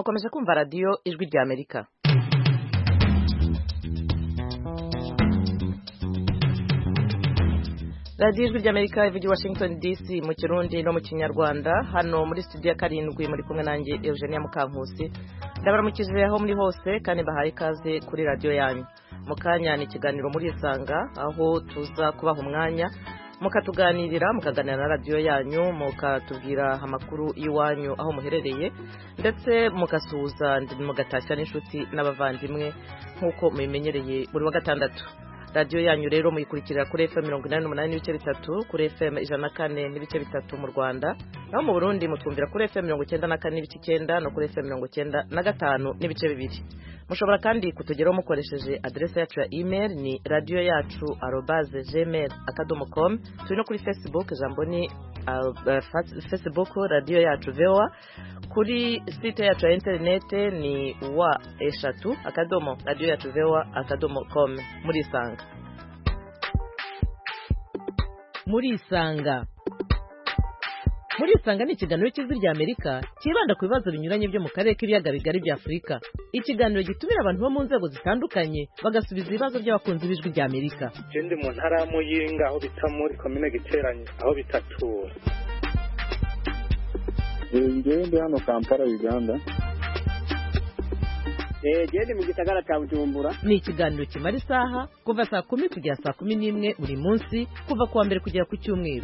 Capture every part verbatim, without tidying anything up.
mukomeje kumva radiyo ijwi rya Amerika. radiyo ijwi rya Amerika ivugira i Washington D C mu Kirundi no mu Kinyarwanda. Hano muri studio ya karindwi muri kumwe nanjye Eugenia Mukankusi. Ndabaramukije aho muri hose kandi bahaye ikaze kuri radiyo yanyu. Mu kanya ni ikiganiro muri Isanga aho tuza kubaha umwanya mukatuganirira mukaganira na radiyo yanyu mukatubwira amakuru y'iwanyu aho muherereye ndetse mugasuhuza mugatashya n'inshuti n'abavandimwe nk'uko mubimenyereye buri wa gatandatu. radiyo yanyu rero muyikurikira kuri F M mirongo inani n'umunani n'ibice bitatu, kuri F M ijana na kane n'ibice bitatu mu Rwanda, naho mu Burundi mutwumvira kuri F M mirongo icyenda na kane n'ibice icyenda no kuri F M mirongo icyenda na gatanu n'ibice bibiri. Mushobora kandi kutugeraho mukoresheje adresse yacu ya email ni radio yacu arobase gmail akadomo com. Turi no kuri Facebook, jambo ni uh, Facebook radio yacu V O A. Kuri site yacu ya internet ni wa eshatu akadomo radio yacu V O A akadomo com. Muri Isanga. Muri Isanga. Muri Isanga ni ikiganiro cy'ijwi rya Amerika kibanda ku bibazo binyuranye byo mu karere k'ibiyaga bigari bya Afurika. Ikiganiro gitumira abantu bo mu nzego zitandukanye bagasubiza ibibazo by'abakunzi b'ijwi rya Amerika. Ndi mu ntara ya Muyinga aho bita muri commune Giteranye aho bitatura. Ngewe ndi hano Kampala Uganda. Eh gende mu gisagara cya Bujumbura. Ni ikiganiro kimara isaha kuva saa kumi kugera saa kumi n'imwe buri munsi kuva kuwa mbere kugera ku cyumweru.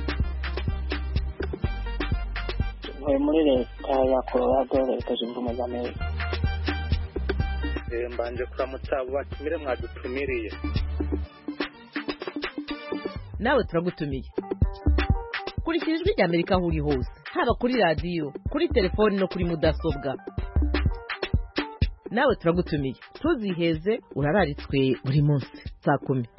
Muri leta ya Colorado leta zunze ubumwe za Amerika. Eh mbanje kuramutsa abo batumire mwadutumiriye. Nawe turagutumiye. Kurikira ijwi rya Amerika aho uri hose, haba kuri radiyo, kuri telefoni no kuri mudasobwa. Nawe turagutumiye. Tuziheze urararitswe buri munsi saa kumi.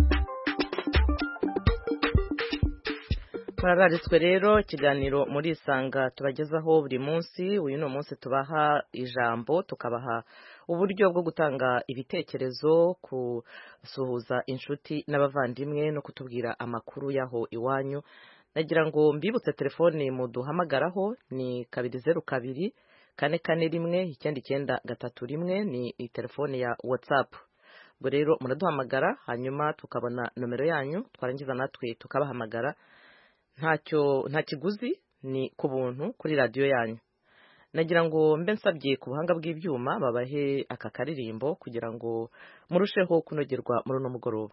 Bararitswe rero ikiganiro muri Isanga tubagezaho buri munsi. Uyu no munsi tubaha ijambo tukabaha uburyo bwo gutanga ibitekerezo, kusuhuza inshuti n'abavandimwe no kutubwira amakuru yaho iwanyu. Nagira ngo mbibutse telefone muduhamagaraho ni kabiri zeru kabiri kane kane rimwe icyenda icyenda gatatu rimwe, ni telefone ya WhatsApp. Ubwo rero muraduhamagara hanyuma tukabona nomero yanyu twarangiza natwe tukabahamagara. Ntacyo nta kiguzi, ni ku buntu kuri radiyo yanyu. Nagira ngo mbe nsabye ku buhanga bw'ibyuma babahe aka karirimbo kugira ngo murusheho kunogerwa muri uno mugoroba.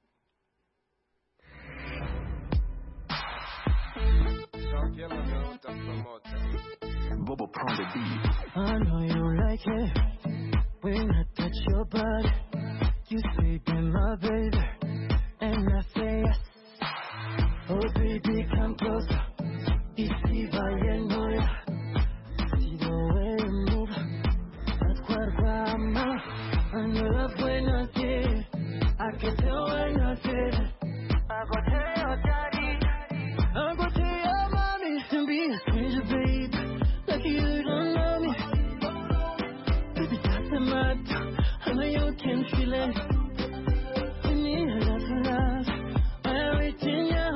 Bobo prend the beat. I know you like it when I touch your body. You say be my baby and I say yes. Oh baby, come closer. You see by your noise. See the way you move. That's quite drama. I know love when I see it. I can tell when I see it. I go tell your daddy. I go tell your mommy. To be a stranger, baby. Like you don't know me. Baby, doesn't matter. I know you can feel it. You need a lot of love. Everything you.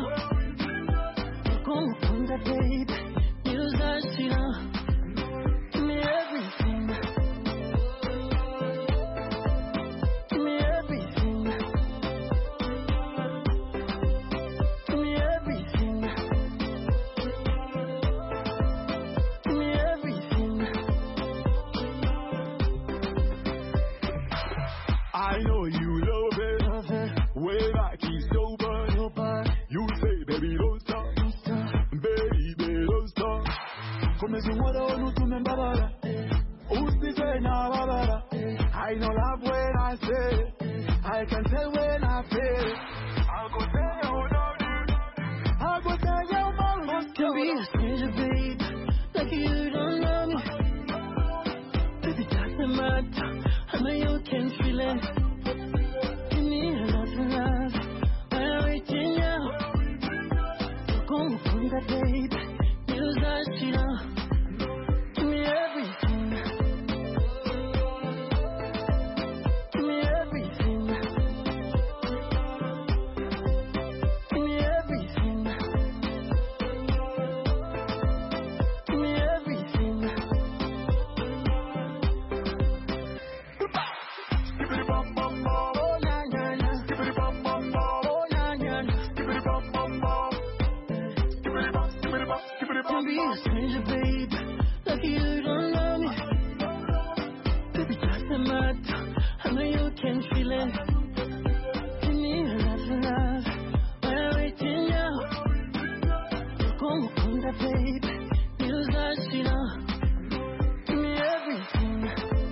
Baby, use that shit on. Give me everything. Give me everything. Give me everything. Give me everything. I know you love it. Love it. Way back he's sober. Sober. You say, baby, don't stop. Come si muore o tu me babara. Usti say na babara. I know love when I say it. I can tell when I feel it. I'll go tell you about it. I'll go tell you about it. Can be a stranger, babe. Like you don't know me. Baby, doesn't matter. I know you can feel it. Give me a lot of love. I'm waiting now. Come on, that babe. Use that shit on. Give me everything. Give me everything. Give me everything. Give me everything. Don't be a stranger, babe. Lucky you don't know me. Baby, trust in my tongue. I know you can feel it. Give me a love, love. When I'm waiting now. Como conta, babe. Feels like you know. Give me everything.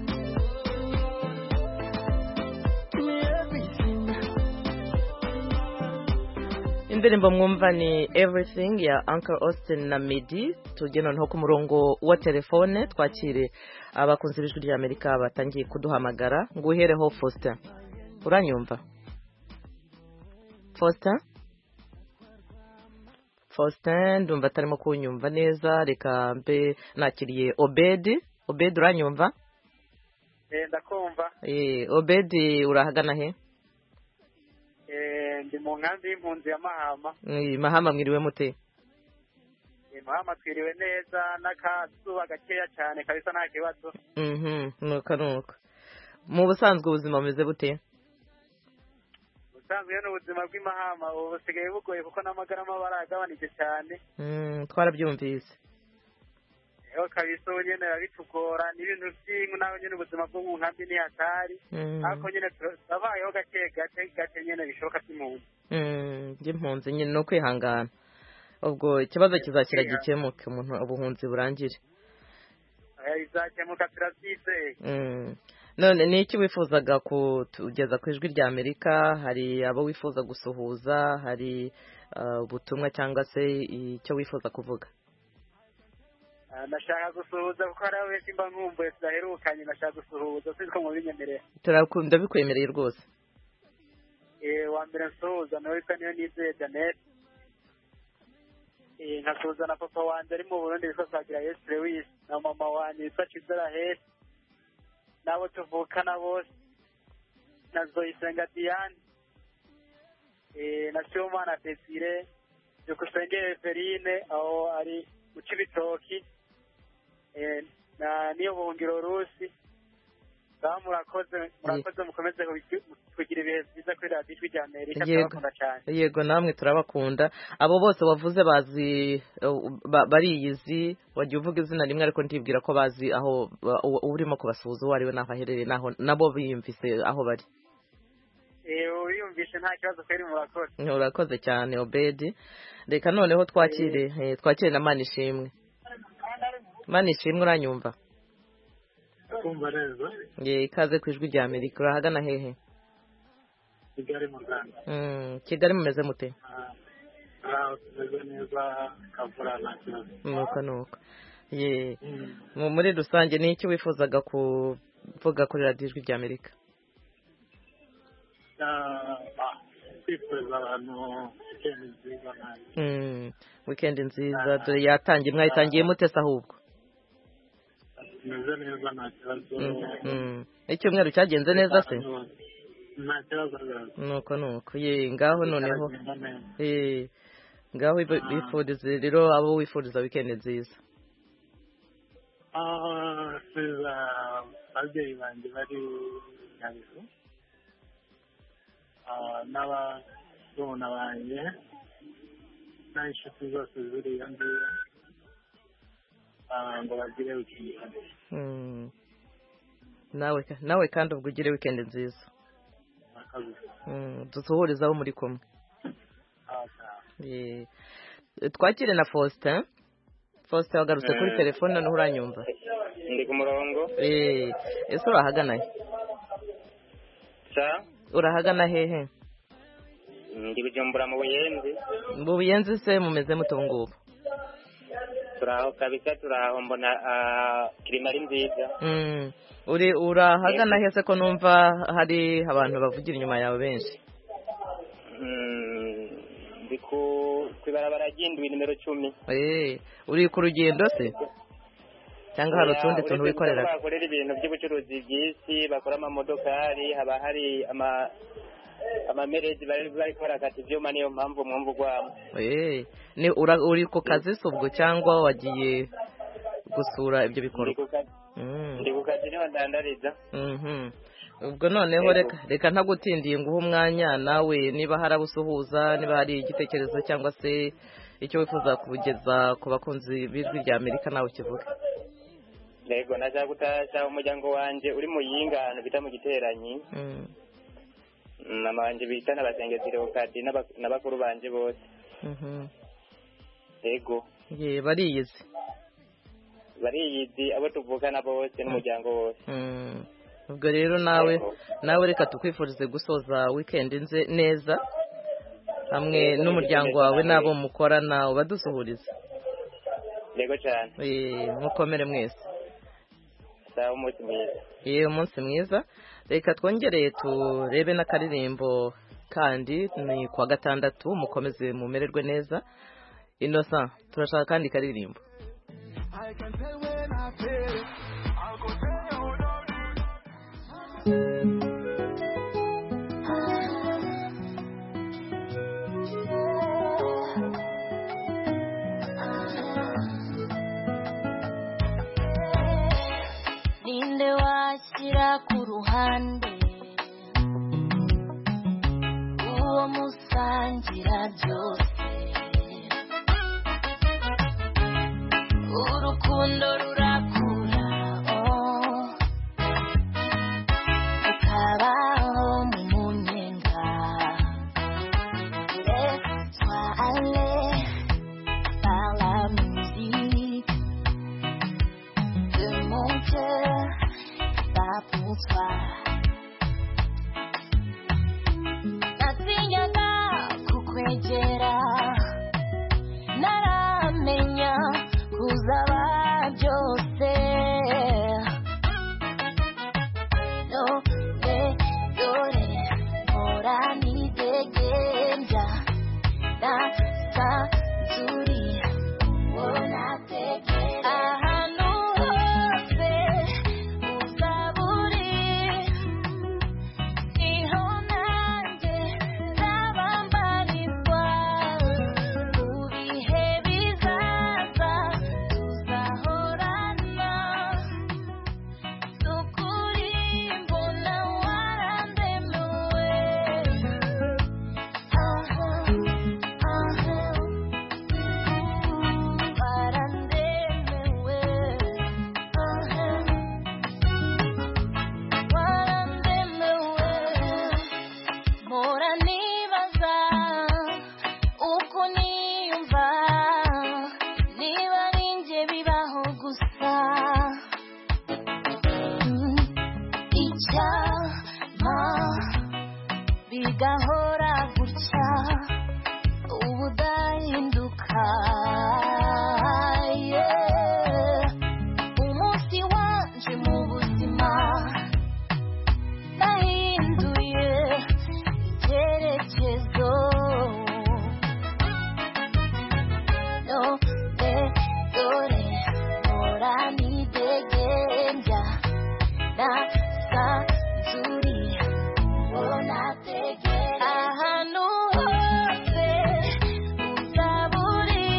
Give me everything. indirimbo mwumva ni Everything ya Uncle Austin na Meddy. Tujye noneho ku murongo wa telefone twakire abakunzi b'ijwi rya Amerika batangiye kuduhamagara. Nguhereho Faustin, uranyumva? Faustin Faustin ndumva atarimo kunyumva neza. Reka mbe nakiriye Obedi. Obedi uranyumva? Eh ndakumva. Eh Obedi urahagana he? Eh ndi mu nkambi y'impunzi ya Mahama. Eh Mahama mwiriwe mute? Eh Mahama twiriwe neza n'akazuba gakeya cyane kabisa nta kibazo. Mhm nuko nuko. Mu busanzwe ubuzima bumeze bute? Usanzwe n'ubuzima bw'Imahama ubu busigaye bugoye kuko n'amagarama baragabanije cyane. Mm twarabyumvise. Eho kabisa nyene babitugora n'ibintu by'ingu naho nyene ubuzima bwo mu nkambi ni hatari. Ariko nyene turabayeho gake gake gake nyene bishoboka by'impunzi. Mm by'impunzi nyene no kwihangana. Ubwo ikibazo kizakira gikemuke umuntu ubuhunzi burangire. Eh izakemuka turabyizeye. Mm none ni iki wifuzaga kugeza ku ijwi rya Amerika? Hari abo wifuza gusuhuza? Hari ubutumwa cyangwa se icyo wifuza kuvuga? Ndashaka gusuhuza kuko hari abenshi mba nkumbuye tudaherukanye. Ndashaka gusuhuza siko mu binyemerera. Turakunda bikwemereye rwose. Eh wa mbere nsuhuza nawe kandi niyo nizeye Janet. Eh nkasuhuza na papa wanje ari mu Burundi bisosagira Yesu Lewis na mama wanje yitwa Chizera Hesi. Nabo tuvukana bose na Zoyisenga Diane eh na Cyomana Desire Yukusengere Verine aho ari mu Cibitoki eh na niyo bungiro Rusi. Murakoze murakoze mukomeze kugira ibihe byiza kuri radio rya Amerika. Turabakunda cyane. Yego namwe turabakunda. Abo bose wavuze bazi bariyizi wagiye uvuga izina rimwe ariko ndibwira ko bazi aho urimo kubasuhuza uwo ari we naho aherereye naho nabo biyumvise aho bari. Eh uriyumvishe nta kibazo kweri murakoze. Urakoze cyane Obedi. Reka noneho twakire twakire na Manishimwe. Manishimwe uranyumva? Kumva neza. Ye ikaze ku ijwi rya Amerika. Urahagana hehe? Kigali mu Rwanda. Mm Kigali mumeze mute? Ah tumeze neza kavura na kibazo. Nuko nuko. Ye muri rusange ni iki wifuzaga kuvuga kuri radio ijwi rya Amerika? Ah twifuza abantu weekend nziza nayo. Mm weekend nziza dore yatangiye mwayitangiye mute se ahubwo? Neza neza nta kibazo. Icyumweru cyagenze neza se? Nta kibazo. Nuko nuko ye ngaho noneho eh ngaho bifurize rero abo wifuriza weekend nziza. Ah siza ababyeyi banjye bari Nyabihu. Ah naba bona banjye n'inshuti zose ziri yandiye. ngo bagire weekend. Mm. Nawe nawe kandi ubwo ugire weekend nziza. Mm dusuhuriza abo muri kumwe. Eh twakire na Faustin. Faustin wagarutse kuri telefone none uranyumva? Ndi ku murongo. Eh ese urahagana he? Sa urahagana hehe? Ndi Bujumbura mu Buyenzi. Mu Buyenzi se mumeze mutungubu? Turaho kabisa turaho mbona kirima ari nziza. Mm uri urahagana hese ko numva hari abantu bavugira inyuma yawe benshi? Mm ndiku kwibarabara ry'indwi nimero cumi. Eh uri ku rugendo se? Cyangwa hari utundi tuntu wikorera? Bakorera ibintu by'ubucuruzi by'isi bakora ama modokari haba hari ama amamereji bari bari korakati byuma niyo mpamvu mwumvu gwamo. Eh ni uri ku kazi subwo cyangwa wagiye gusura ibyo bikorwa? Mm ndi ku kazi niho ndandariza. Mhm ubwo noneho reka reka ntagutindiye nguha umwanya nawe niba harabusuhuza niba hari igitekerezo cyangwa se icyo wifuza kugeza ku bakunzi b'ijwi rya Amerika nawe kivuga. Yego naja gutasha umuryango wanje uri mu yingano bita mu giteranyi. Mm. Mama wanje bita n'abasengezi Rokadi n'abakuru banje bose. Mhm. Yego. Ye bariyizi. Bariyizi abo tuvukana bose n'umuryango wose. Mm. Ubwo rero nawe nawe reka tukwifurize gusoza weekend nze neza hamwe n'umuryango wawe nabo mukorana ubadusuhuriza. Yego cyane. Eh mukomere mwese. Sawa umunsi mwiza. Ye umunsi mwiza. Reka twongereye turebe n'akaririmbo kandi ni kwa gatandatu mukomeze mumererwe neza. Innocent turashaka kandi karirimbo. I can tell when I feel it. I'll go tell you who don't Ninde washyira ku ruhande uwo musangira byose urukundo rurakura oh ukabaho mu munyenga laisse-toi aller par la musique de mon cœur pas pour toi natinyaga kukwegera naramenya kuzaba byose none dore mpora nidegembya nasanzuri wonategera ahantu hose uzaba uri niho nanjye nzaba mbarizwa mu bihe bizaza tuzahorana n'ukuri mbona warandemuwe aha aha warandemuwe aha warandemuwe mpora nibaza uko niyumva niba ari njye bibaho gusa Mm, icyampa bigahora gutya ubudahinduka yeah. Umunsi wanje mu buzima nahinduye icyerekezo none dore mpora nidegembya nasanzuri wonategera ahantu hose uzaba uri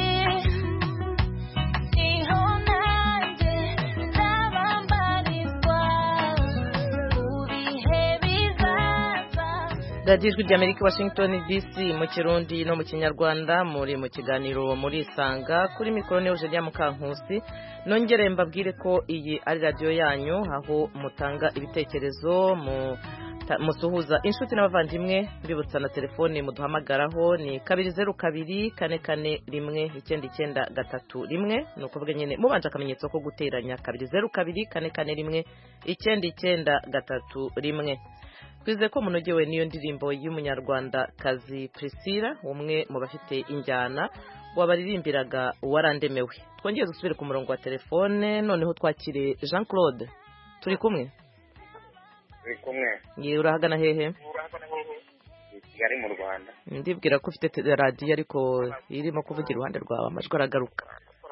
niho nanjye nzaba mbarizwa mu bihe bizaza. radiyo ijwi ry'Amerika Washington D C mu Kirundi no mu Kinyarwanda muri mu kiganiro muri Isanga kuri mikoro ni Eugenia Mukankusi. Nongere mbabwire ko iyi ari radiyo yanyu aho mutanga ibitekerezo mu musuhuza inshuti n'abavandimwe mbibutsa na telefone muduhamagaraho ni kabiri zeru kabiri kane kane rimwe icyenda icyenda gatatu rimwe ni ukuvuga nyine mubanje akamenyetso ko guteranya kabiri zeru kabiri kane kane rimwe icyenda icyenda gatatu rimwe. Twize ko munogewe niyo ndirimbo y'umunyarwanda kazi Priscilla umwe mu bafite injyana wabaririmbiraga warandemewe. Twongeye dusubire ku murongo wa telefone noneho twakire Jean Claude turi kumwe. Turi kumwe. Ye urahagana hehe? Yari mu Rwanda. Ndibwira ko ufite radio ariko irimo kuvugira iruhande rwawe amajwi aragaruka.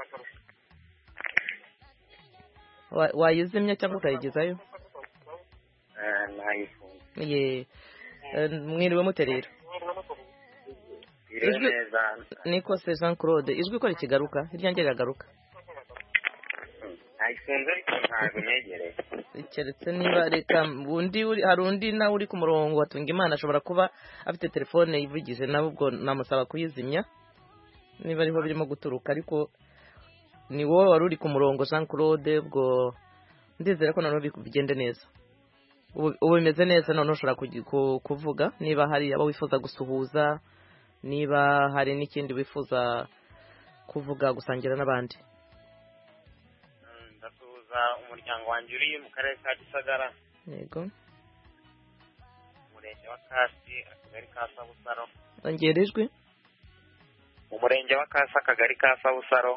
Wayizimya cyangwa ukayigezayo? Eh nayifunze. Ye mwiriwe muterera. Ijwi niko se Jean Claude ijwi ko rikigaruka iryange ragaruka. Nayifunze ariko ntabwo negereye. Keretse niba reka undi hari undi nawe uri ku murongo watunga Imana ashobora kuba afite telefone yivugije nawe ubwo namusaba kuyizimya. niba ariho birimo guturuka ariko ni wowe wari uri ku murongo Jean Claude ubwo ndizera ko noneho bigende neza ubu bimeze neza noneho ushobora kuvuga niba hari abo wifuza gusuhuza niba hari n'ikindi wifuza kuvuga gusangira n'abandi. Ndasuhuza umuryango wanjye uri mu karere ka Gisagara. Yego. Umurenge wa Kasi akagari ka Sabusaro. Ongera ijwi. Umurenge wa Kasi akagari ka Sabusaro.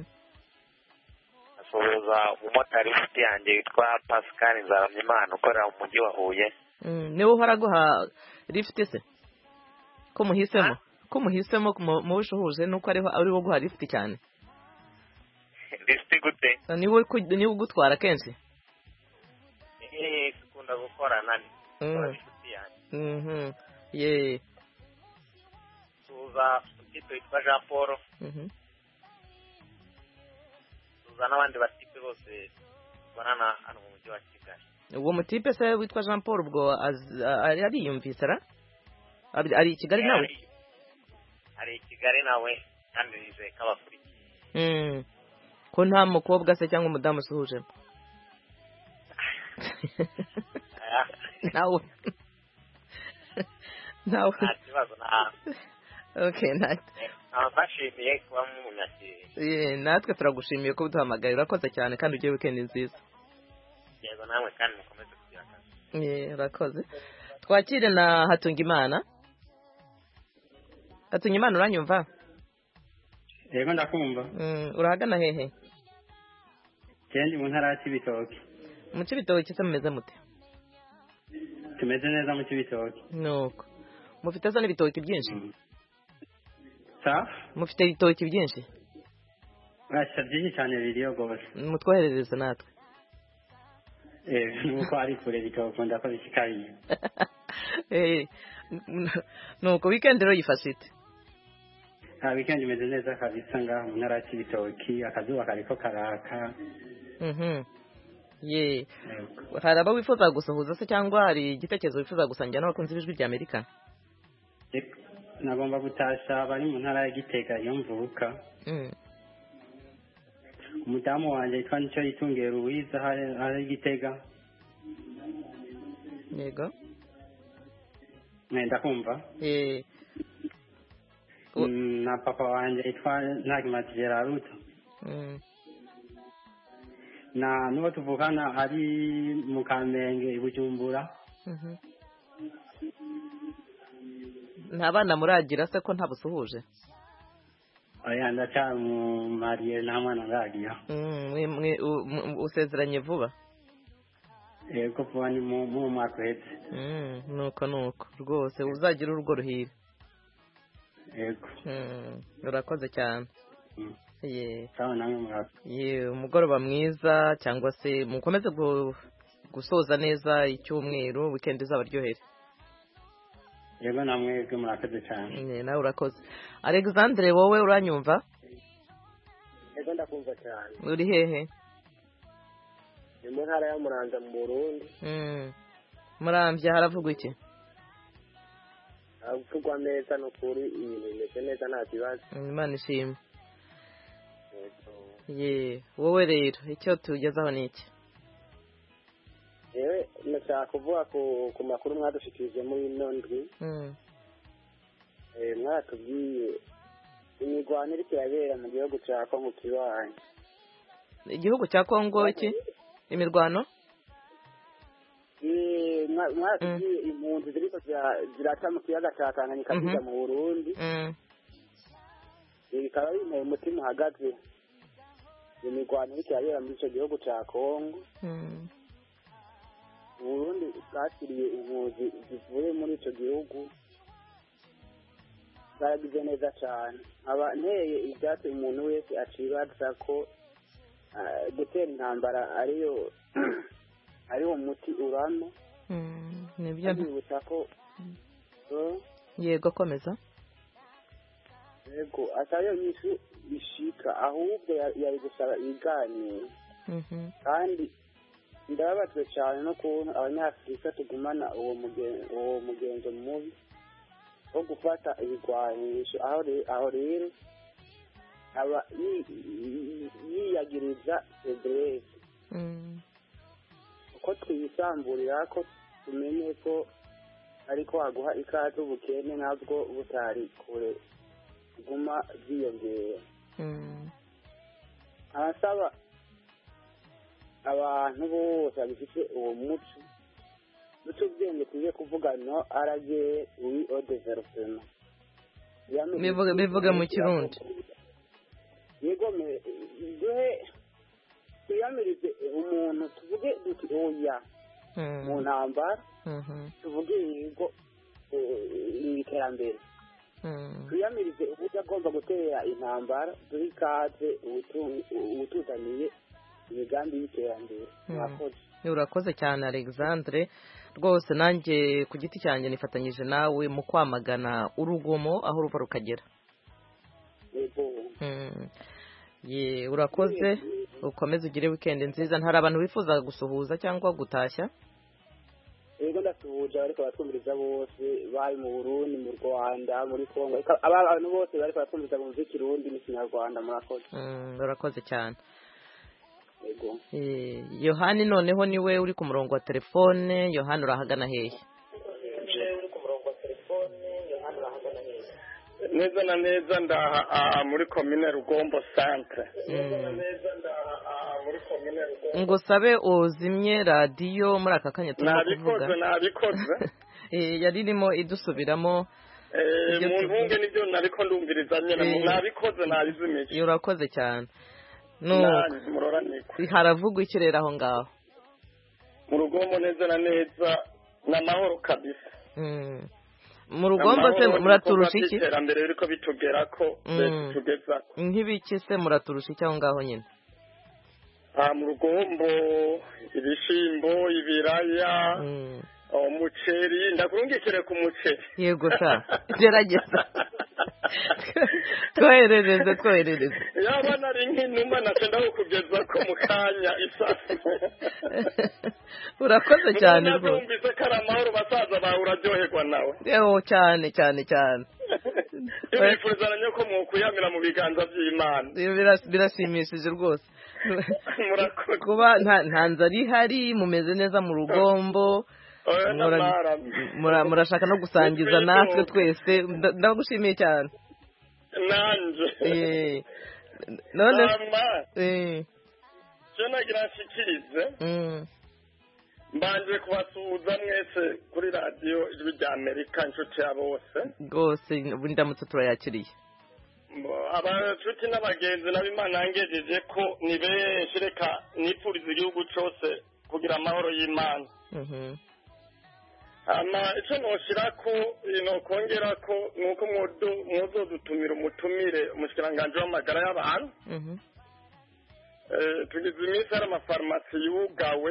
Ndasuhuza umumotari ufite yanjye witwa Pascal Nzaramyimana ukorera mu mujyi wa Huye. Niwe uhora guha lift se ko muhisemo ko muhisemo mu bushuhuje nuko ariho ari wo guha lift cyane. Lift gute? Niwe niwe gutwara kenshi. Eh sikunda gukora nani. Mhm. Ye. Tuza utito witwa Jean Paul. Mhm. Tuza n'abandi batipe bose banana hano mu mujyi wa Kigali. Uwo mutipe se witwa Jean Paul ubwo ari yumvise ra? Ari Kigali nawe? Ari Kigali nawe kandi nize kabakuri. Mm. Ko nta mukobwa se cyangwa umudamu suhuje. Nawe. Nawe. Ntakibazo na. Okay, nat. Abashimiye kuba mu nyakiri. Eh, natwe turagushimiye ko uduhamagarira urakoze cyane kandi ugiye weekend nziza. Yego namwe kandi mukomeze kugira akazi. Eh, urakoze. Twakire na Hatungimana. Hatungimana uranyumva? Yego ndakumva. Mm, urahagana hehe? Kendi mu ntara ya Cibitoke. Mu Cibitoke se mumeze mute? Tumeze neza mu Cibitoke. Nuko. Mufite se n'ibitoki byinshi? Mm. Sa? Mufite ibitoki byinshi? Urashya byinshi cyane biriyo gose. Mutwoherereza natwe. Eh, nuko ari kure bitoke ndako bishikariye. Eh, nuko weekend rero yifashite. Ah, weekend imeze neza kabisa ngaho mu ntara ya Cibitoke, akazuba kariko karaka. Mhm. Ye. Hari aba wifuza gusuhuza se cyangwa hari igitekerezo wifuza gusangira n'abakunzi b'ijwi rya Amerika? Nagomba gutasha bari mu ntara ya Gitega iyo mvuka. Mm. Umudamu wanje yitwa Nico Yitungera Uwiza hari hari Gitega. Yego. Nenda kumva? Eh. Na papa wanje yitwa Ntagimati Gerard. Mm. Na nuwo tuvukana ari mu Kamenge i Bujumbura. Mhm. Nta bana muragira se ko ntabusuhuje? Oya ndacha mu Marie na mwana ngagiya. Mm, usezeranye vuba? Yego vuba ni mu mu mwaka hetse. Mm, nuko nuko rwose uzagira urugo ruhire. Yego. Mm, urakoze cyane. Mm. Ye. Sawa namwe mwaka. Ye, umugoroba mwiza cyangwa se mukomeze gusoza neza icyumweru weekend izabaryohere. Yego namwe bwe murakoze cyane. Ne nawe urakoze. Alexandre wowe uranyumva? Yego ndakumva cyane. Uri hehe? Ni mu ntara ya Muramvya mu Burundi. Mm. Muramvya haravugwa iki? Avugwa neza no kuri ibintu bimeze neza nta kibazo. Imana ishimwe. Ye, wowe rero icyo tugezaho ni iki? Yewe nashaka kuvuga ku ku makuru mwadushikirije muri ino ndwi. Mm. Eh mwatubwiye imigwano iri kirabera mu gihugu cya Kongo kibaye. Igihugu cya Kongo iki? Imirwano? Eh mwatubwiye impunzi ziriko ziraca mu kiyaga cya Tanganyika kijya mu Burundi. Mm. Bikaba bimeye umutima hagati imigwano iri kirabera muri icyo gihugu cya Kongo. Mm. Burundi bwakiriye impunzi zivuye muri icyo gihugu baragize neza cyane. Aba nteye ibyatsi umuntu wese acibaza ko gutera intambara ariyo ariwo muti urano. Mm, nibyo nibutsa ko yego komeza. Yego atayo nyishu ishika ahubwo yari gusaba iganiro. Mhm. Kandi ndababazwe cyane no kubona abanyafurika tugumana uwo mugenzo uwo mugenzo mubi wo gufata ibigwanisho aho aho rero aba yi- yi- yiyagiriza febreze Mm. uko twisamburira ko tumenye ko ariko haguha ikaze ubukene nabwo butari kure guma byiyongera Mm. abasaba abantu bose babifite uwo muco duce ubwenge tujye kuvuga no arage wi o developema Bivuga bivuga mu kirundi. yego me duhe tuyamirize umuntu tuvuge duti oya Mm. mu ntambara Mhm. tuvuge yego eh, iterambere Mm. tuyamirize uburyo agomba gutera intambara duhe ikaze ubutu- ubutuzaniye imigambi y'iterambere Mm. mwakoze Urakoze cyane Alexandre rwose nanjye ku giti cyanjye nifatanyije nawe mu kwamagana urugomo aho ruva rukagera. yego Mm. Ye urakoze ukomeze ugire weekend nziza. Ntari abantu bifuza gusuhuza cyangwa gutashya? yego ndasuhuje ariko batwumviriza bose bari mu Burundi mu Rwanda muri Kongo Eka- aba abantu bose bari batwumviriza mu Kirundi n'ikinyarwanda murakoze Mm, urakoze cyane. yego Eh, Yohani noneho niwe uri ku murongo wa telefone. Yohani urahagana hehe? neza na neza ndaha ah, muri komine Rugombo centre. Mm. Ngo sabe uzimye radiyo muri aka kanya turimo kuvuga. nabikoze nabikoze Eh, yari irimo idusubiramo. Eh, Ibyo mu tuvuga. ntunge nibyo nariko ndumviriza nyene Eh. nabikoze nabizimije Urakoze cyane. No nanjye muroraniko haravugwa ikirere aho ngaho. mu Rugombo neza na neza n'amahoro kabisa. Mm. Mu Rugombo se muraturusha iki? iterambere biriko bitugera ko Mm. tugeza Nk'ibiki se muraturusha iki aho ngaho nyine? ah mu Rugombo ibishimbo ibiraya Mm. umuceri ndakurungikire ku muceri Yego sha gerageza twoherereze twoherereze yaba nari nk'inuma nacenda kukugeza ko mu kanya isasu urakoze cyane rwose. numvise ko ari amahoro basaza bawe uraryoherwa nawe Yewe cyane cyane cyane. tubifuzanya ko mukuyamira mu biganza by'Imana. Iyo biras- birashimishije rwose. Murakoze. Kuba nta nta nzara ihari mumeze neza mu Rugombo. Oya Mura- namara. mura- murashaka no gusangiza natwe twese nda- ndagushimiye cyane. Nanje. Eh, none Mama, eh, je nagira nshikirize mm, mbanje kubasuhuza mwese kuri radiyo ijwi rya Amerika inshuti ya bose. rwose ubu ndamutse turayakiriye. Mbo- abacuti n'abagenzi n'abimana yangejeje ko ni benshi reka nipfuriza igihugu cyose kugira amahoro y'Imana. Mhm. ama icyo noshira ko nokongera ko nuko mwozodutumira umutumire umushikiranganji w'amagara y'abantu. Mhm. Eh, tugize iminsi hari amafarumasi yugawe,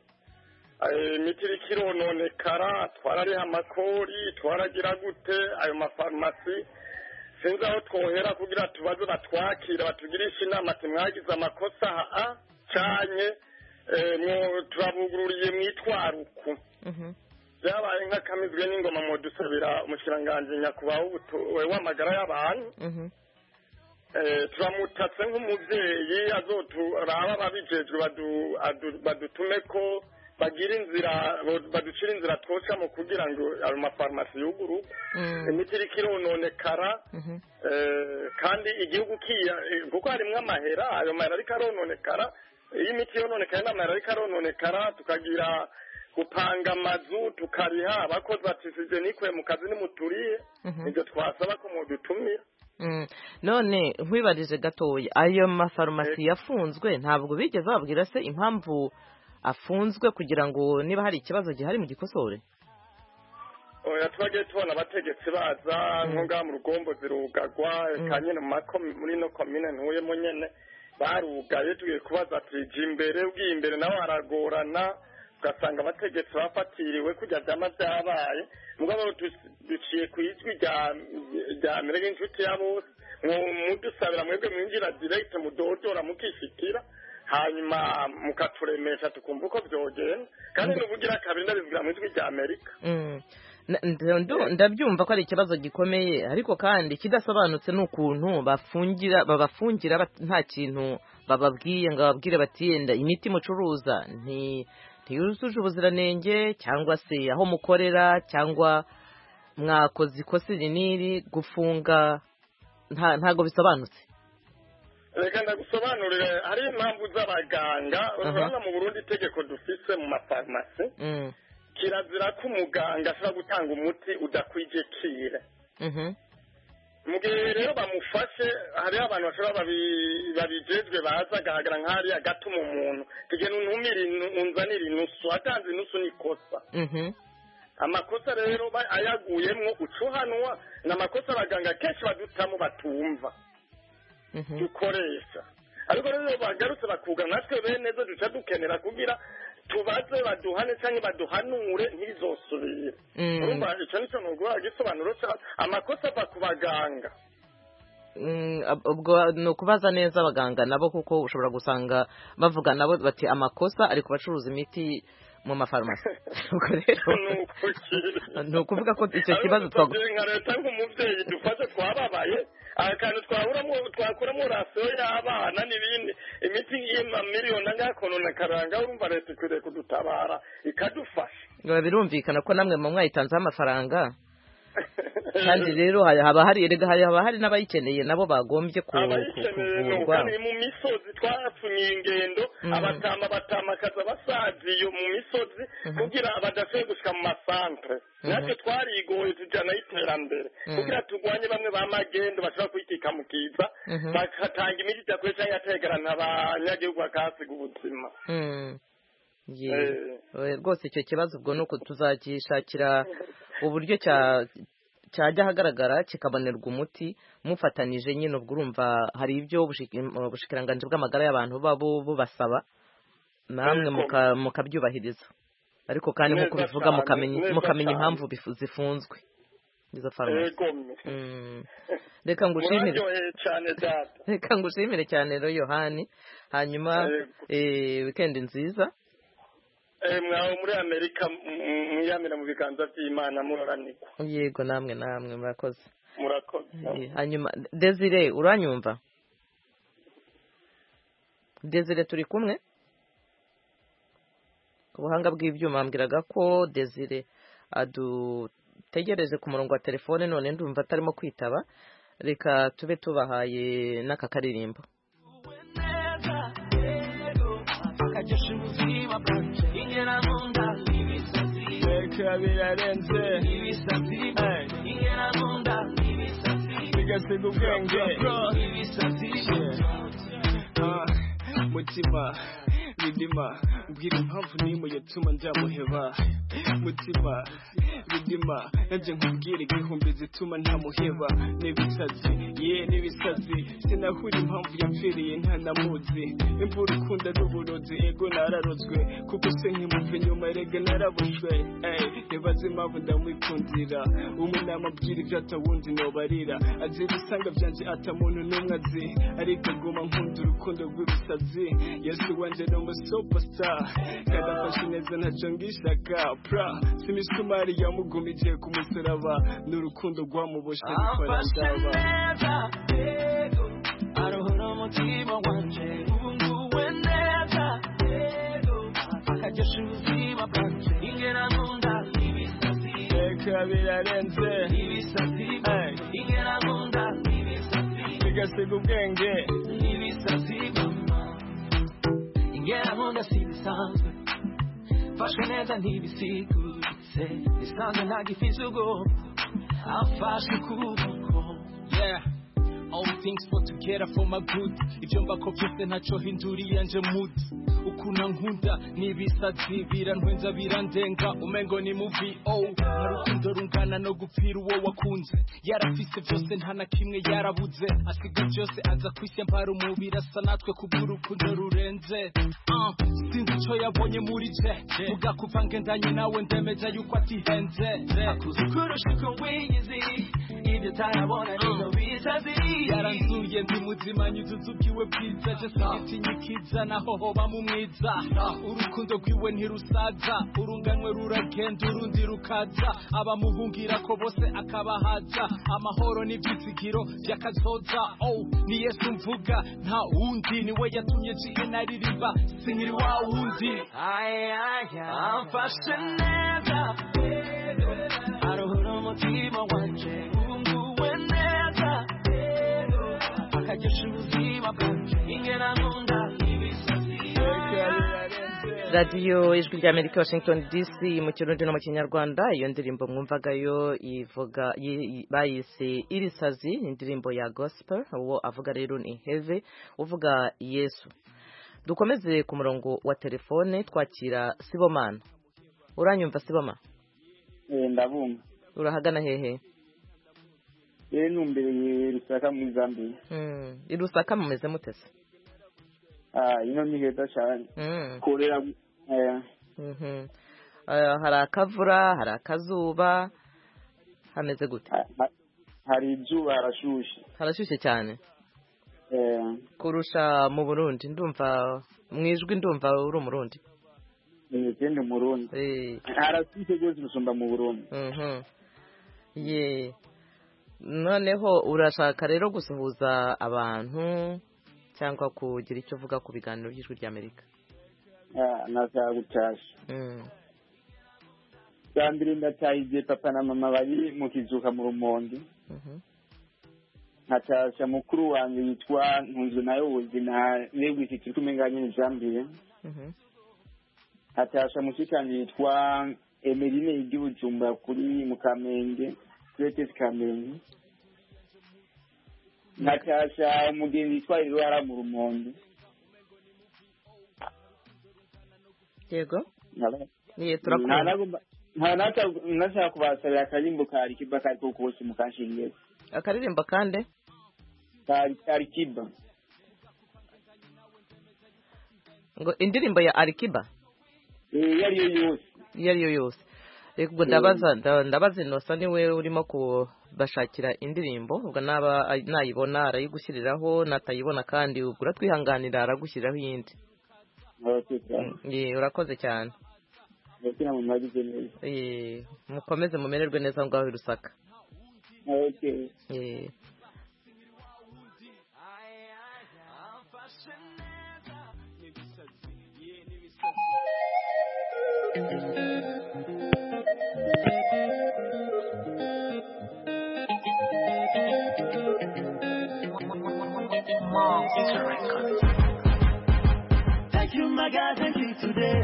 eh, imiti iriko irononekara, twarariha amakori twaragira gute ayo mafarumasi sinzi aho twohera kugira tubaze batwakira batugirisha inama ati mwagize amakosa haa canye eh, mwo turabugururiye mwitwaruku. Mhm. byabaye nk'akamizwe n'ingoma mu dusabira umushikiranganji nyakubahwa w'amagara y'abantu. Mhm. Eh, turamutatse nk'umuvyeyi azoturaba ababijejwe badu- adu- badutume ko bagira inzira baducira inzira twocamo kugira ngo ayo mafarumasi yuguru. Mm. imiti iriko irononekara. Mhm. Eh, kandi igihugu kiya eh, kuko harimwo amahera ayo mahera ariko arononekara iyo imiti yononekaye n'amahera ariko arononekara tukagira gupanga amazu tukariha abakozi batisije nikwe mu kazi nimuturiye. Mhm. ibyo twasaba ko mudutumira. Mm. None nkwibarije gatoya ayo mafarumasi yafunzwe ntabwo bigeze babwira se impamvu afunzwe kugira ngo niba hari ikibazo gihari mu gikosore? oya twagiye tubona abategetsi baza nko ngaha mu Rugombo zirugagwa eka nyene mu makomi muri no komine ntuyemo nyene barugaye tugiye kubaza tuje imbere ugiye imbere nawe haragorana ugasanga abategetsi bafatiriwe kujya vyama vyabaye mugabo duciye ku ijwi rya mbere nk'inshuti ya bose mudusabira mwebwe mwinjira direct mudodora mukishikira hanyuma mukaturemesha tukumva uko byogenda kandi n'ubugira kabiri ndabivugira mu ijwi rya Amerika ndabyumva ko ari ikibazo gikomeye ariko kandi kidasobanutse n'ukuntu bafungira babafungira nta kintu bababwiye ngo bababwire bati yenda imiti mucuruza nti ntiyujuje ubuziranenge cyangwa se aho mukorera cyangwa mwakoze ikosa rinini gufunga ntago bisobanutse. Reka ndagusobanurire hari impamvu z'abaganga urabona mu Burundi itegeko dufise mu mafarmasi kirazira ko umuganga ashobora gutanga umuti udakwije kire. Mu gihe rero bamufashe hari abantu bashobora babijejwe baza agahagara nk'ahari agatuma umuntu tugena untumire unzanire inusu atanze inusu n'ikosa. Amakosa rero ayaguyemwo ucuhanwa n'amakosa abaganga kenshi badutamo batumva dukoresha ariko rero bagarutse bakuga natwe bene zo duca dukenera kugira tubaze baduhane cyangwa baduhanure ntizosubire urumva icyo nicyo nugura gisobanuro cyane amakosa ava ku baganga ubwo ni ukubaza neza abaganga nabo kuko ushobora gusanga bavuga nabo bati amakosa ari kubacuruza imiti mu mafarumasi ubwo rero ni ukuvuga ko icyo kibazo twaguye nka leta nk'umubyeyi dufashe twababaye akantu twakuramo twakuramo rasiyo y'abana n'ibindi imiti y'amamiliyoni angahe karanga urumva leta ikwiriye kudutabara ikadufasha birumvikana ko namwe mu mwayitanzeho amafaranga kandi rero haba hari erega haba hari n'abayikeneye nabo bagombye kuvurwa mu misozi twapfunye ingendo abatama batamakaza basaziyo mu misozi kugira badashoboye gushika mu masantre natwe twarigoye tujana y'iterambere kugira turwanye bamwe b'amagendo bashobora kwitika mu kiza bakatanga imiti idakwiye cyangwa yategerana abanyagihugu bakahasiga ubuzima. Rwose icyo kibazo ubwo nuko tuzagishakira uburyo cyajya ahagaragara kikabonerwa umuti mufatanije nyine ubwo urumva hari ibyo ubushikiranganje bw'amagara y'abantu babo bubasaba namwe mukabyubahiriza ariko kandi nk'uko bivuga mukamenya impamvu zifunzwe izo farumasi. Reka ngushimire reka ngushimire cyane rero Yohani hanyuma weekend nziza. Mwaho muri Amerika mwiyamira mu biganza by'Imana muraranirwa. Yego namwe namwe murakoze. Murakoze. Hanyuma Desire uranyumva? Desire turi kumwe? Ubuhanga bw'ibyuma ambwiraga ko Desire adutegereje ku murongo wa telefone none ndumva atarimo kwitaba reka tube tubahaye n'aka karirimbo. Ingera munda ibisazi reka birarenze ibisazi ingera munda ibisazi bigasiga ubwenge ibisazi mutima bidima mbwira impamvu n'imwe yatuma ndamuheba mutima bidima nanjye nkubwira igihumbi zituma ntamuheba n'ibisazi ye n'ibisazi sinahura impamvu yapfiriye ntanamuzi imvura ukunda n'uburozi ego nararozwe kuko se nkimuva inyuma erega narabushwe ntibaze impamvu ndamwikundira umwe namubwira ibyo atawundi nobarira azira isanga byanje atamuntu n'umwe azi ariko aguma nkunda urukundo rw'ibisazi yesu wanje no superstar kadafashe neza ntacyo ngishaka pra simisumari yamugumije ku musaraba n'urukundo rwamuboshe gukora ndaba arohora umutima wanje ubu nguwe neza akagesha ubuzima bwanje ingera nkunda ibisazi reka birarenze ibisazi ingera nkunda ibisazi bigasiga ubwenge ibisazi ingera nkunda si bisanzwe fashwe neza ntibisiguritse bisanzwe ntagifise ubwo afashe ukuboko yeah all things put together for my good ibyo mbako byose ntacyo hinduriye nje mood ukuna nkunda nibisazi birantwenza birandenga umengo ni movie oh narukundo rungana no gupfira uwo wakunze yarafise byose nta na kimwe yarabuze asiga byose aza kwisi mpara umubiri asa natwe kubw'urukundo rurenze uh, sinzi icyo yabonye muri je vuga kuva ngendanye nawe ndemeza yuko atihenze akuze kurusha uko wiyizi ibyo utarabona nizo bisazi yaranzuye ndi muzima nyuzuza ubwiwe bwiza je sinitinyukiza naho hoba mu mwiza urukundo rwiwe ntirusaza urunganwe ruragenda urundi rukaza abamuhungira ko bose akabahaza amahoro n'ibyizigiro byakazoza oh ni Yesu mvuga nta wundi niwe yatumye jiye naririmba sinkiri wa wundi ay ay amfashe neza aruhura umutima wanje unguwe neza akagesha ubuzima bwanje ingena nkunda ibisazi radiyo ijwi rya Amerika Washington D C mu kirundi no mu kinyarwanda iyo ndirimbo mwumvagayo ivuga bayise irisazi indirimbo ya gospel uwo avuga rero ni Heve uvuga Yesu. Dukomeze ku murongo wa telefone twakira Sibomana. Uranyumva Siboma? Eh ndabumva. Urahagana hehe? Eh numbereye Rusaka mu Zambia. Mm, irusaka mumeze mutese? Ah, ino ni heza cyane. Mm. Korera eh Mhm. Uh, hari akavura, hari akazuba. Hameze gute? Hari izuba harashushe. Harashushe cyane. Eh kurusha mu Burundi ndumva mwijwi ndumva uri umurundi. Eh gende mu Burundi. Eh harashushe gose musumba mu Burundi. Mhm. Ye. Noneho urashaka rero gusuhuza abantu cyangwa kugira icyo uvuga ku biganiro by'ijwi rya Amerika? Ah, nashaka gutasha. Mm. Gambire ndatayize papa na mama bari mu kizuka mu Rumonge. Mhm. Natasha mukuru wanjye yitwa Ntunzwe nayo ubuzina negwisi turi kumenganye n'ijambire. Mhm. Natasha mushikanje yitwa Emeline y'Igibujumbura kuri mu Kamenge, Creative Kamenge. Natasha umugenzi yitwa Irwara mu Rumonge. Yego. Naba. Niye turakunda. Nana nana nashaka kubasabira akarimbo ka Alikiba kariko kose mukanshingiye. Akaririmba kande? Alikiba. Ngo indirimbo ya Alikiba? Eh yari yo yose. Yari yo yose. Rego ndabaza ndabaza Inosa niwe urimo kubashakira indirimbo ubwo naba nayibona arayigushyiriraho natayibona kandi ugura twihanganira aragushyiriraho yindi. Eh urakoze cyane. Ndakina mu magize neza. Eh mukomeze mumererwe neza ngaho Rusaka. Okay. Eh Thank you, my God, thank you today.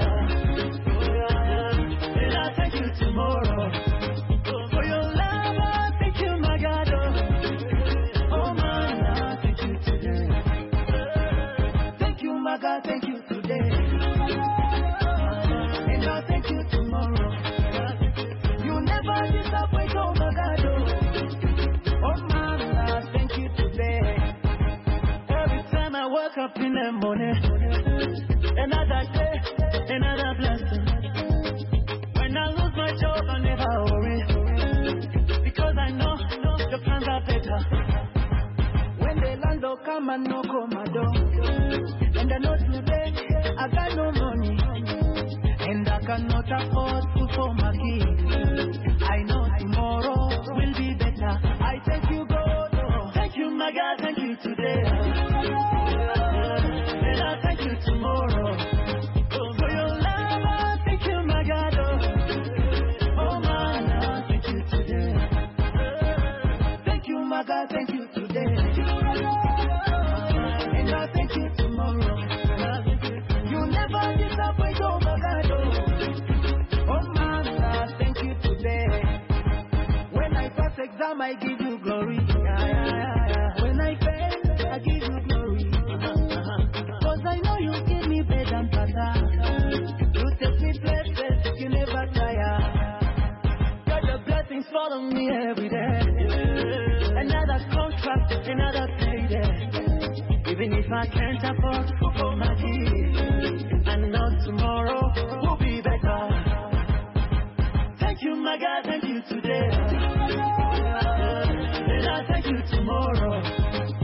And I thank you tomorrow. For your love, I thank you, my God. Oh, man, I thank you today. Thank you, my God, thank you today. And I thank you tomorrow. You never disappoint, oh, my God. Oh, man, I thank you today. Every time I wake up in the morning, another day, another blessing. When I lose my job, I never worry, because I know the plans are better. When the landlord come and knock on my door, and I know today I got no money, and I cannot afford to for my kids. I know tomorrow will be better. I thank you, God. Oh, thank you, my God. Thank you today. And I thank you tomorrow. Oh, for your love, I thank you, my God. Oh, oh man, I thank you today. Thank you, my God. Thank you today. And I thank you tomorrow. You never disappoint, oh my God. Oh, oh man, I thank you today. When I pass exam, I give you glory. Yeah, yeah, yeah, yeah. When I fail, I give you glory. Cause I know you give me bread and butter. You take me places you never tire. God, your blessings follow me every day. Another contract, another payday. Even if I can't afford for my kids, I know tomorrow will be better. Thank you, my God, thank you today. And I thank you tomorrow.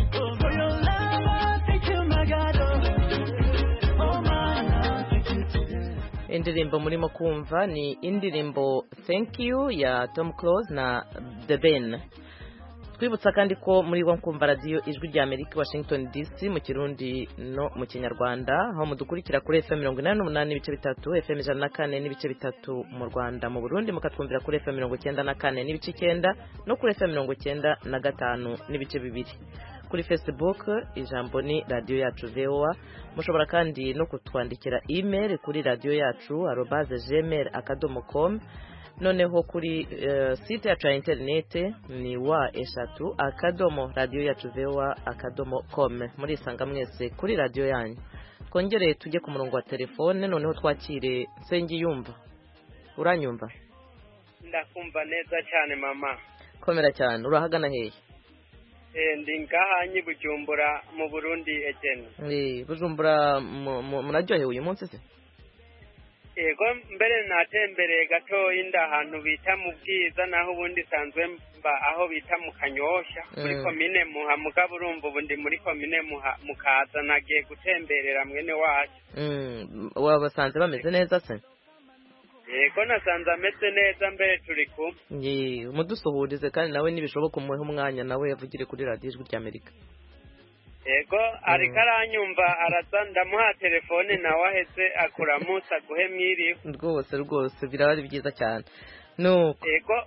indirimbo murimo kumva ni indirimbo Thank You ya Tom Close na The Ben. Twibutsa kandi ko muri wo kumva radio ijwi rya Amerika Washington D C mu Kirundi no mu Kinyarwanda, aho mudukurikira kuri F M mirongo inani n'umunani n'ibice bitatu, F M ijana na kane n'ibice bitatu mu Rwanda, mu Burundi mukatwumvira kuri F M mirongo icyenda na kane n'ibice icyenda no kuri F M mirongo icyenda na gatanu n'ibice bibiri. Kuri Facebook ijambo ni radio yacu V O A. Mushobora kandi no kutwandikira email kuri radio yacu arobase gmail akadomo com. Noneho kuri uh, site yacu ya internet ni wa eshatu akadomo radio yacu V O A akadomo com. Muri isanga mwese kuri radio yanyu. Kongere tujye ku murongo wa telefone, noneho twakire Nsengiyumva. Uranyumva? Ndakumva neza cyane mama. Komera cyane. Urahagana hehe? Eh ndi ngahanyi Bujumbura mu Burundi ejene. Eh Bujumbura muraryohewe uyu munsi se? Ego mbere natembereye gato inda ahantu bita mu Bwiza, naho ubundi sanzwe mba aho bita mu Kanyosha muri mm. komine Muha, mugabo urumva ubundi muri komine Muha mukaza nagiye gutemberera mwene wacu. Mm. Wabasanze bameze neza se? Ego nasanze ameze neza mbere turi kumwe. Ye mudusuhurize kandi nawe nibishoboka umuhe umwanya nawe yavugire kuri radio ijwi rya Amerika. Ego ariko aranyumva araza ndamuha telefone nawe aheze akuramusa guhe mwiri. Rwose rwose birabari byiza cyane. Nuko Ego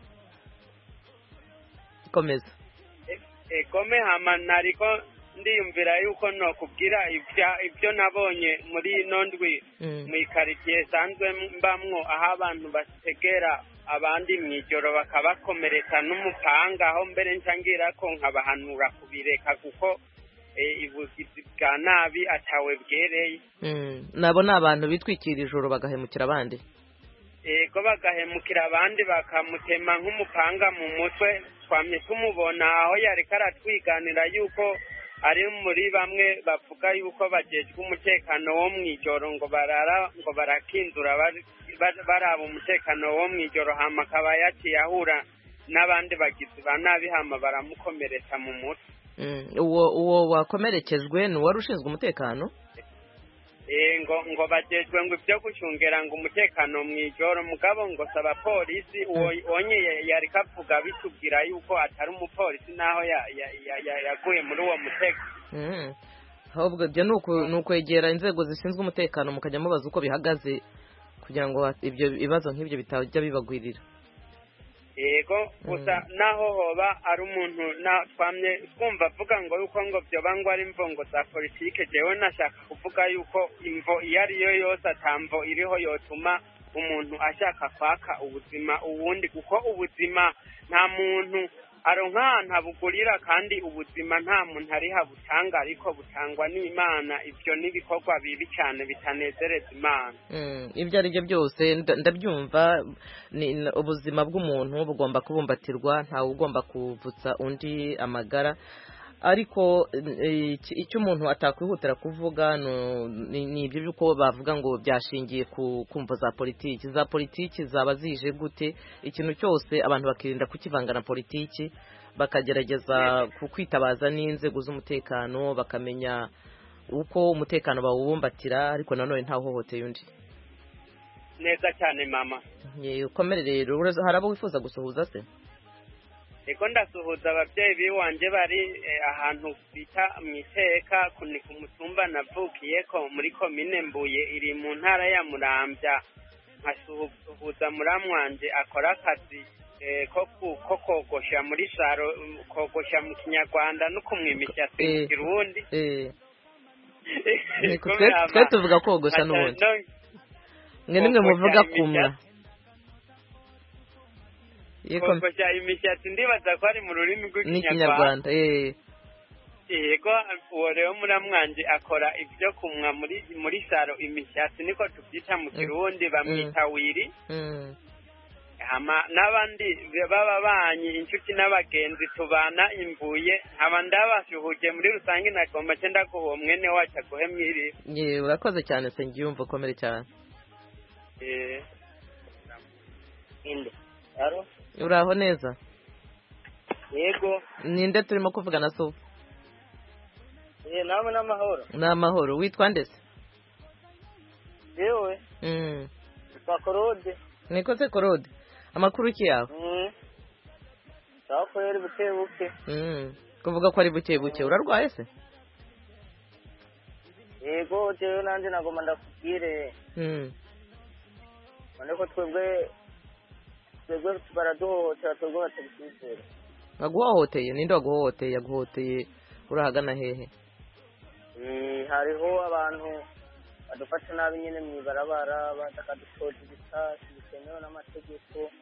komeza. Ego me hama nariko ndiyumvira yuko no kubwira ibya ibyo nabonye muri nondwi mu ikaritie sanzwe mbamwo aho abantu bategera abandi mwijoro bakabakomeretsa n'umupanga, aho mbere ncangira ko nkabahanura kubireka kuko ibugizi bwa nabi atawe bwereye. Mm. Nabo nabantu bitwikira ijoro bagahemukira abandi. Ego bagahemukira abandi bakamutema nk'umupanga mu mutwe. Twamye tumubona aho yari karatwiganira yuko ari muri bamwe bavuga yuko bagejwe umutekano wo mwijoro ngo barara ngo barakinzura baraba umutekano wo mwijoro, hama akaba yaciye ahura n'abandi bagizi ba nabi hama baramukomeretsa mu mutwe. Uwo uwo wakomerekejwe ni wari ushinzwe umutekano? Eh ngo ngo bagejwe ngo ibyo gucungera ngo umutekano mwijoro, mugabo ngo saba polisi onye yari kavuga bitubwira yuko atari umupolisi naho yaguye muri uwo mutego. Mhm. Ahubwo byo nukwegera inzego zishinzwe umutekano mukajya mubaza uko bihagaze kugira ngo ibyo bibazo nk'ibyo bitajya bibagwirira. Ego gusa naho hoba ari umuntu na twamye twumva avuga ngo yuko ngo byo bangwa ari imvongo za politike, jewe nashaka kuvuga yuko imvo iyo ari yo yose atamvo iriho yotuma umuntu ashaka kwaka ubuzima ubundi, kuko ubuzima nta muntu aronka ahantu abugurira, kandi ubuzima nta muntu ariha butanga ariko butangwa n'Imana. Ibyo n'ibikorwa bibi cyane bitanezereza Imana. Mm, ibyo ari byo byose ndabyumva. Ubuzima bw'umuntu bugomba kubumbatirwa, ntawe ugomba kuvutsa undi amagara, ariko icyo umuntu atakwihutira kuvuga ni ibyo byuko bavuga ngo byashingiye ku kumva za politiki. Za politiki zaba zije gute? Ikintu cyose abantu bakirinda kukivanga na politiki, bakagerageza kwitabaza n'inzego z'umutekano, bakamenya uko umutekano bawubumbatira, ariko nanone nta hohoteye undi. Neza cyane mama. Ye ukomere rero, harabo wifuza gusuhuza se? Ego ndasuhuza ababyeyi biwanje bari eh, ahantu bita mwiteka kuni ku mutumba navukiye ko muri komine Mbuye iri mu ntara ya Muramvya. Nkasuhuza muramwanje akora akazi eh, ko kogosha muri saro, kogosha mu Kinyarwanda no kumwimisha mu Kirundi. Eh. Twe tuvuga kogosha n'ubundi. Mwe nimwe muvuga kumwa. Kogosha imishatsi ndibaza ko ari mu rurimi rw'Ikinyarwanda. Eh. Yego uwo rero muramwanje akora ibyo kumwa muri muri saro imishatsi, niko tubyita mu Kirundi bamwita wiri. Mm. Hama n'abandi baba banyi inshuti n'abagenzi tubana imbuye, haba ndabashuhuje muri rusange nagomba cyenda ko mwene wacu agohe mwiri. Ye urakoze cyane se ngiyumva komere cyane. Eh. Inde. Aro? Uraho neza? Yego. Ninde turimo kuvugana so? Eh namwe n'amahoro. N'amahoro. Witwa ndese? Yewe. Mm. nitwa Claude. Nikoze Claude. Amakuru ki yawe? Mm. Sawa kweri buke buke. Mm. Kuvuga ko ari buke buke urarwaye se? Yego jewe nanje nagoma ndakubwire. Mm. None ko twebwe twebwe baraduhohotera twebwe batabisizera. Baguhohoteye ninde waguhohoteye yaguhohoteye urahagana hehe? Eh hariho abantu badufasha nabi nyene mwibarabara batakadutoza ibitasi bitemewe n'amategeko.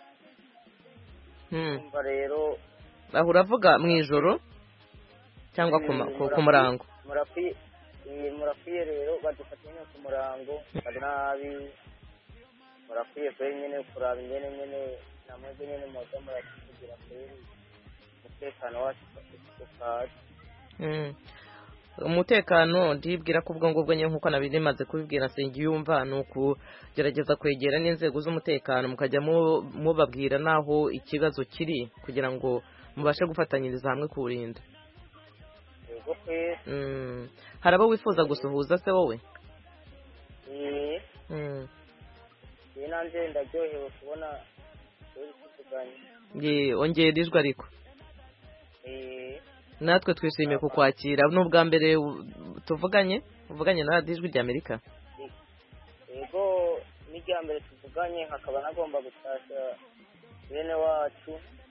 Hmm. Umva rero aho uravuga mu ijoro cyangwa ku murango? Murafi murafiye rero badufata nyine ku murango bari nabi murafiye kwe nyine kuraba nyene nyene namwe nyene moto murakigira kweri umutekano wacu ukaje. Mm. Umutekano ndibwira ko ubwo ngubwo nye nkuko nabirimaze kubibwira sengi yumva nuko gerageza kwegera n'inzego z'umutekano mukajya mubabwira naho ikibazo kiri kugira ngo mubashe gufatanyiriza hamwe kurinda. Yego pe. Mm. Harabo wifuza gusuhuza se wowe? Eh. Mm. Binanje ndaryohewe kubona uri kuvuganya. Ye ongera ijwi ariko. Eh. Natwe twishimiye kukwakira n'ubwa mbere tuvuganye uvuganye na Radio Ijwi ry'Amerika. Yego n'ijya mbere tuvuganye hakaba nagomba gutasha bene wacu.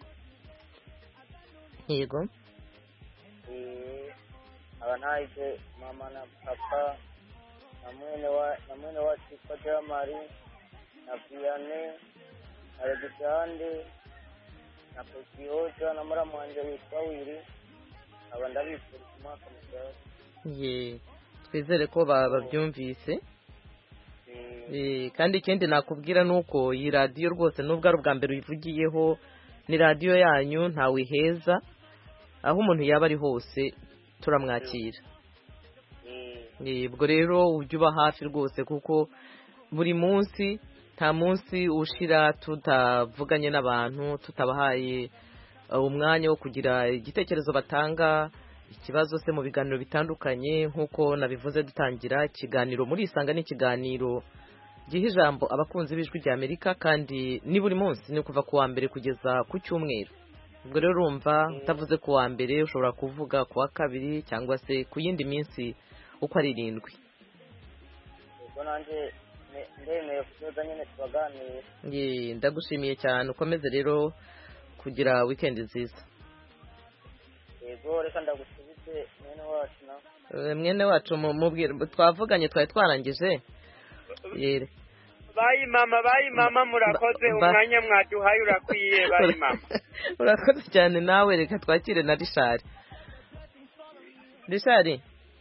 Yego. Eh abantaje mama na papa na mwene wa na mwene wacu kwa Jamari na Viane Alexander na Posioja na muramu wanje witwa Wiri. Abandabifuri kumaka mutara. Ye twizere ko babyumvise. Eh kandi ikindi nakubwira nuko iyi radio rwose nubwo ari ubwa mbere uyivugiyeho ni radio yanyu ntawe heza aho umuntu yaba ari hose turamwakira. Eh ubwo rero ujye uba hafi rwose kuko buri munsi nta munsi ushira tutavuganye n'abantu tutabahaye umwanya wo kugira igitekerezo batanga ikibazo se mu biganiro bitandukanye nkuko nabivuze dutangira ikiganiro muri isanga n'ikiganiro gihe ijambo abakunzi b'Ijwi ry'Amerika kandi ni buri munsi ni kuva ku wa mbere kugeza ku cyumweru. Ubwo rero urumva utavuze ku wa mbere ushobora kuvuga ku wa kabiri cyangwa se ku yindi minsi uko ari irindwi. Ubwo nanje ndemeye kuzoza nyine tubaganira. Ye ndagushimiye cyane ukomeze rero kugira weekend nziza. Yego reka ndagusubize mwene wacu na. Mwene wacu mubwira twavuganye twari twarangije. Yere. Bayi mama bayi mama murakoze umwanya mwaduhaye urakwiye bayi mama. Urakoze cyane nawe reka twakire na Richard. Richard.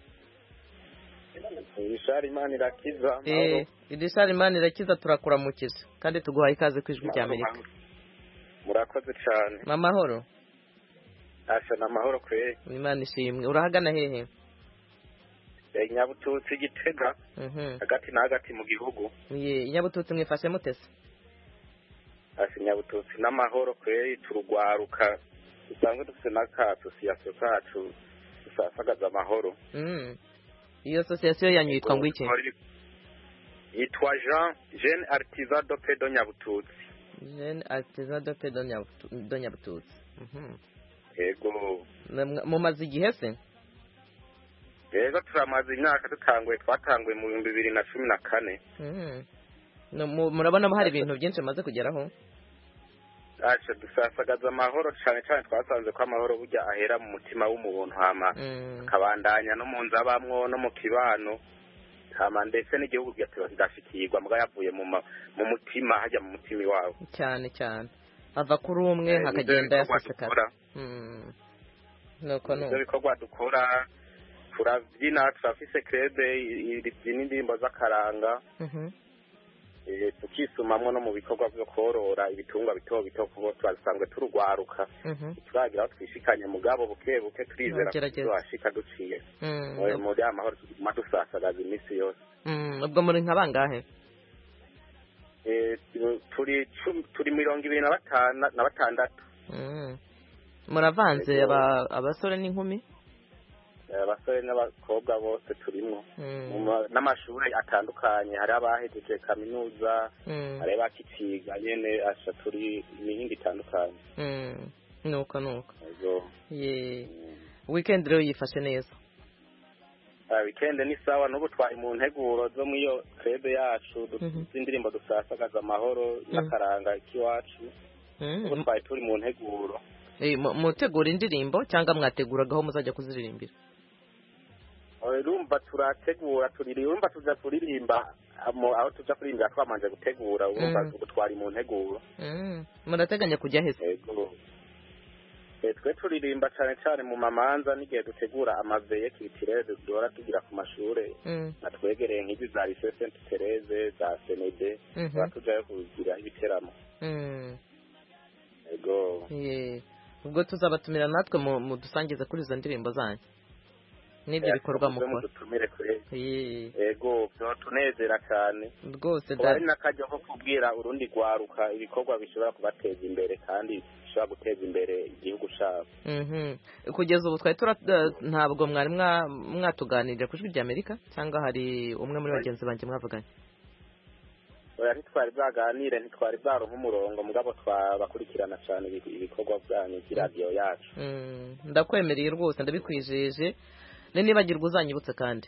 Richard Imana irakiza. Eh, Richard Imana irakiza turakuramukije kandi tuguhaye ikaze ku Ijwi ry'Amerika. Murakoze cyane. Mamahoro. Asha na mahoro kwe. Imana ishimwe. Urahagana hehe? Eh Nyabututsi Gitega. Mhm. Hagati na hagati mu gihugu. Ye Nyabututsi mwifashe mutese. Asha Nyabututsi n'amahoro kwe turugwaruka. Usanzwe dufite n'akato siyasyo kacu dusasagaza amahoro. Mhm. Iyo association yanyu yitwa ngo iki? Yitwa Jean Jeune Artisan de Paix de Nyabututsi. Jeune Artisan de Paix de Nyabututsi. Mhm. Yego. Mumaze igihe se? Yego turamaze imyaka dutanguye twatanguye mu bibiri na cumi na kane. Mhm. No murabona hari ibintu byinshi maze kugeraho? Acha dusasagaza amahoro cyane cyane twasanze ko amahoro burya ahera mu mutima w'umuntu hama kabandanya no mu nzabamwo no mu kibano hama ndetse n'igihugu cyatashikirwa mbwa yavuye mu mu mutima hajya mu mutima wawe cyane cyane ava kuri umwe hakagenda yasasekara. Mhm. Nuko no bikorwa dukora turabyina turafise krebe n'indirimbo z'akaranga. Mhm. Eh tukisumamwe no mu bikorwa byo korora ibitungwa bito bito kubo twasanzwe turugwaruka. Mhm. Turagira twishikanye mugabo buke buke turizera ko twashika duciye. Mhm. Mu ya mahoro madusasagaza imisi yose. Mhm. Ubwo muri nka bangahe? Eh turi turi mirongo ibiri na batanu na batandatu. Mhm. Muravanze aba abasore n'inkumi? abasore n'abakobwa bose turimo n'amashuri atandukanye hari abahejeje kaminuza hari abakiciga nyene asha turi imihinga itandukanye nuko nuko ye weekend rero yifashe neza. Weekend ni sawa n'ubu twari mu nteguro zo mu iyo club yacu z'indirimbo dusasagaza amahoro n'akaranga k'iwacu ubu twari turi mu nteguro. Mutegura indirimbo cyangwa mwateguragaho muzajya kuziririmbira? Urumva turategura turirimba tuza kuririmba aho tuja kuririmba twamanje gutegura urumva ubu twari mu nteguro. Murateganya kujya hese? Twe turirimba cyane cyane mu mamanza n'igihe dutegura amaveye kitireze duhora tugira ku mashure natwegereye nk'izi za Lycée Sainte Thérèse za Senede batujayo kugira ibiteramo. Ego ubwo tuzabatumira natwe mu dusangiza kuri izo ndirimbo zanyu n'ibyo bikorwa mukora. Ego byotunezera cyane rwose ari n'akajyo ko kubwira urundi gwaruka ibikorwa bishobora kubateza imbere kandi bishobora guteza imbere igihugu cyabo. Kugeza ubu twari ntabwo mwari mwatuganirira ku ijwi ry'Amerika cyangwa hari umwe muri bagenzi banjye mwavuganye? Oya ntitwari bwaganire ntitwari bwaronka umurongo mugabo twabakurikirana cyane ibikorwa byanyu by'iradiyo yacu. Ndakwemereye rwose ndabikwijeje nibagirwa uzanyibutse kandi.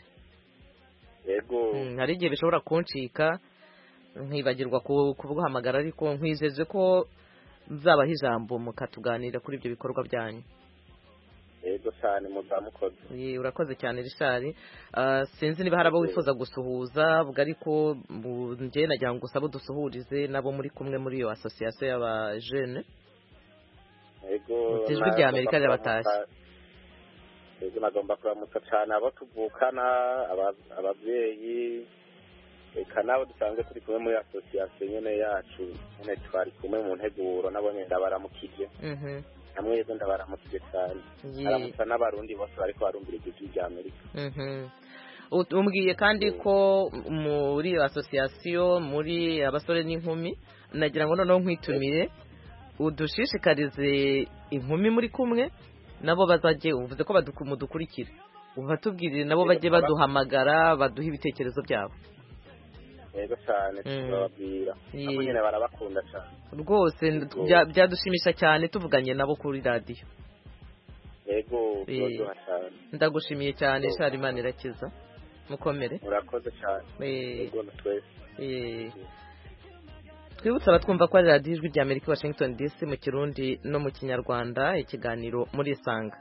Yego hari igihe bishobora kuncika nkibagirwa kubuhamagara ariko nkwijeje ko nzabaha ijambo mukatuganira kuri ibyo bikorwa byanyu. Yego cyane muzamukoze. Ye urakoze cyane Richard. Sinzi niba harabo wifuza gusuhuza bwa ariko ngiye nagira ngo usaba dusuhurize nabo muri kumwe muri iyo association y'aba jeune. Yego ijwi rya Amerika ryabatashye. Yego nagomba kuramutsa cyane abo tuvukana ababyeyi eka nabo dusanzwe turi kumwe muri association nyene yacu nyene twari kumwe mu nteguro nabo nyene ndabaramukije. Mhm. Namwe yego ndabaramukije cyane. Aramutsa n'abarundi bose bariko barumvira ijwi rya Amerika. Mhm. Umbwiye kandi ko muri association muri abasore n'inkumi nagira ngo noneho nkwitumire udushishikarize inkumi muri kumwe nabo bazaje uvuze ko badukumudukurikira ubatubwirire nabo baje baduhamagara baduha ibitekerezo byabo. Yego cyane turababwira abo nyene barabakunda cyane rwose byadushimisha cyane tuvuganye nabo kuri radio. Yego byodoha cyane. Ndagushimiye cyane Sharimana irakiza mukomere. Murakoze cyane. Yego twese. Eh twibutsa abatwumva ko ari radio ijwi rya Amerika Washington D C mu Kirundi no mu Kinyarwanda ikiganiro muri Sanga.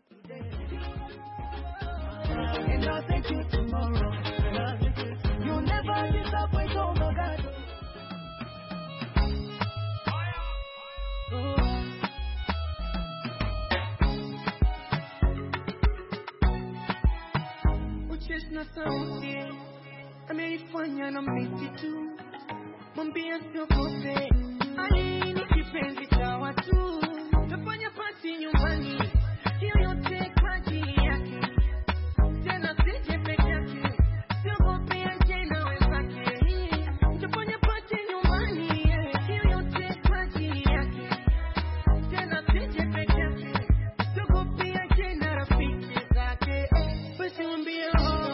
Ameifanya na miti tu mwambia siogope alini kipenzi cha watu tafanya pati nyumbani hiyo yote kwa ajili yake tena sije peke yake siogope aje na wenzake tafanya pati nyumbani hiyo yote kwa ajili yake tena sije peke yake siogope aje na rafiki zake basi mwambie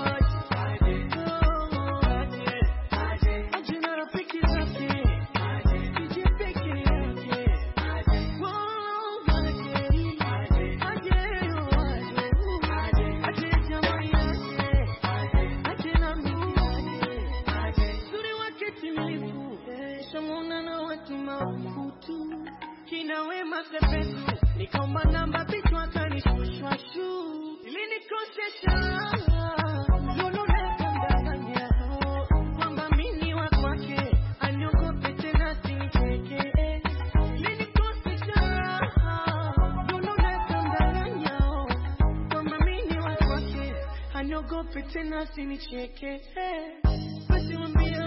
Nikomba namba bichwa kanishushwa shu ili nikosesha lolo nekandanganya kwamba mini wa kwake aniogope tena siniteke ili nikosesha lolo nekandanganya kwamba mini wa kwake aniogope tena sinicheke basi mwambie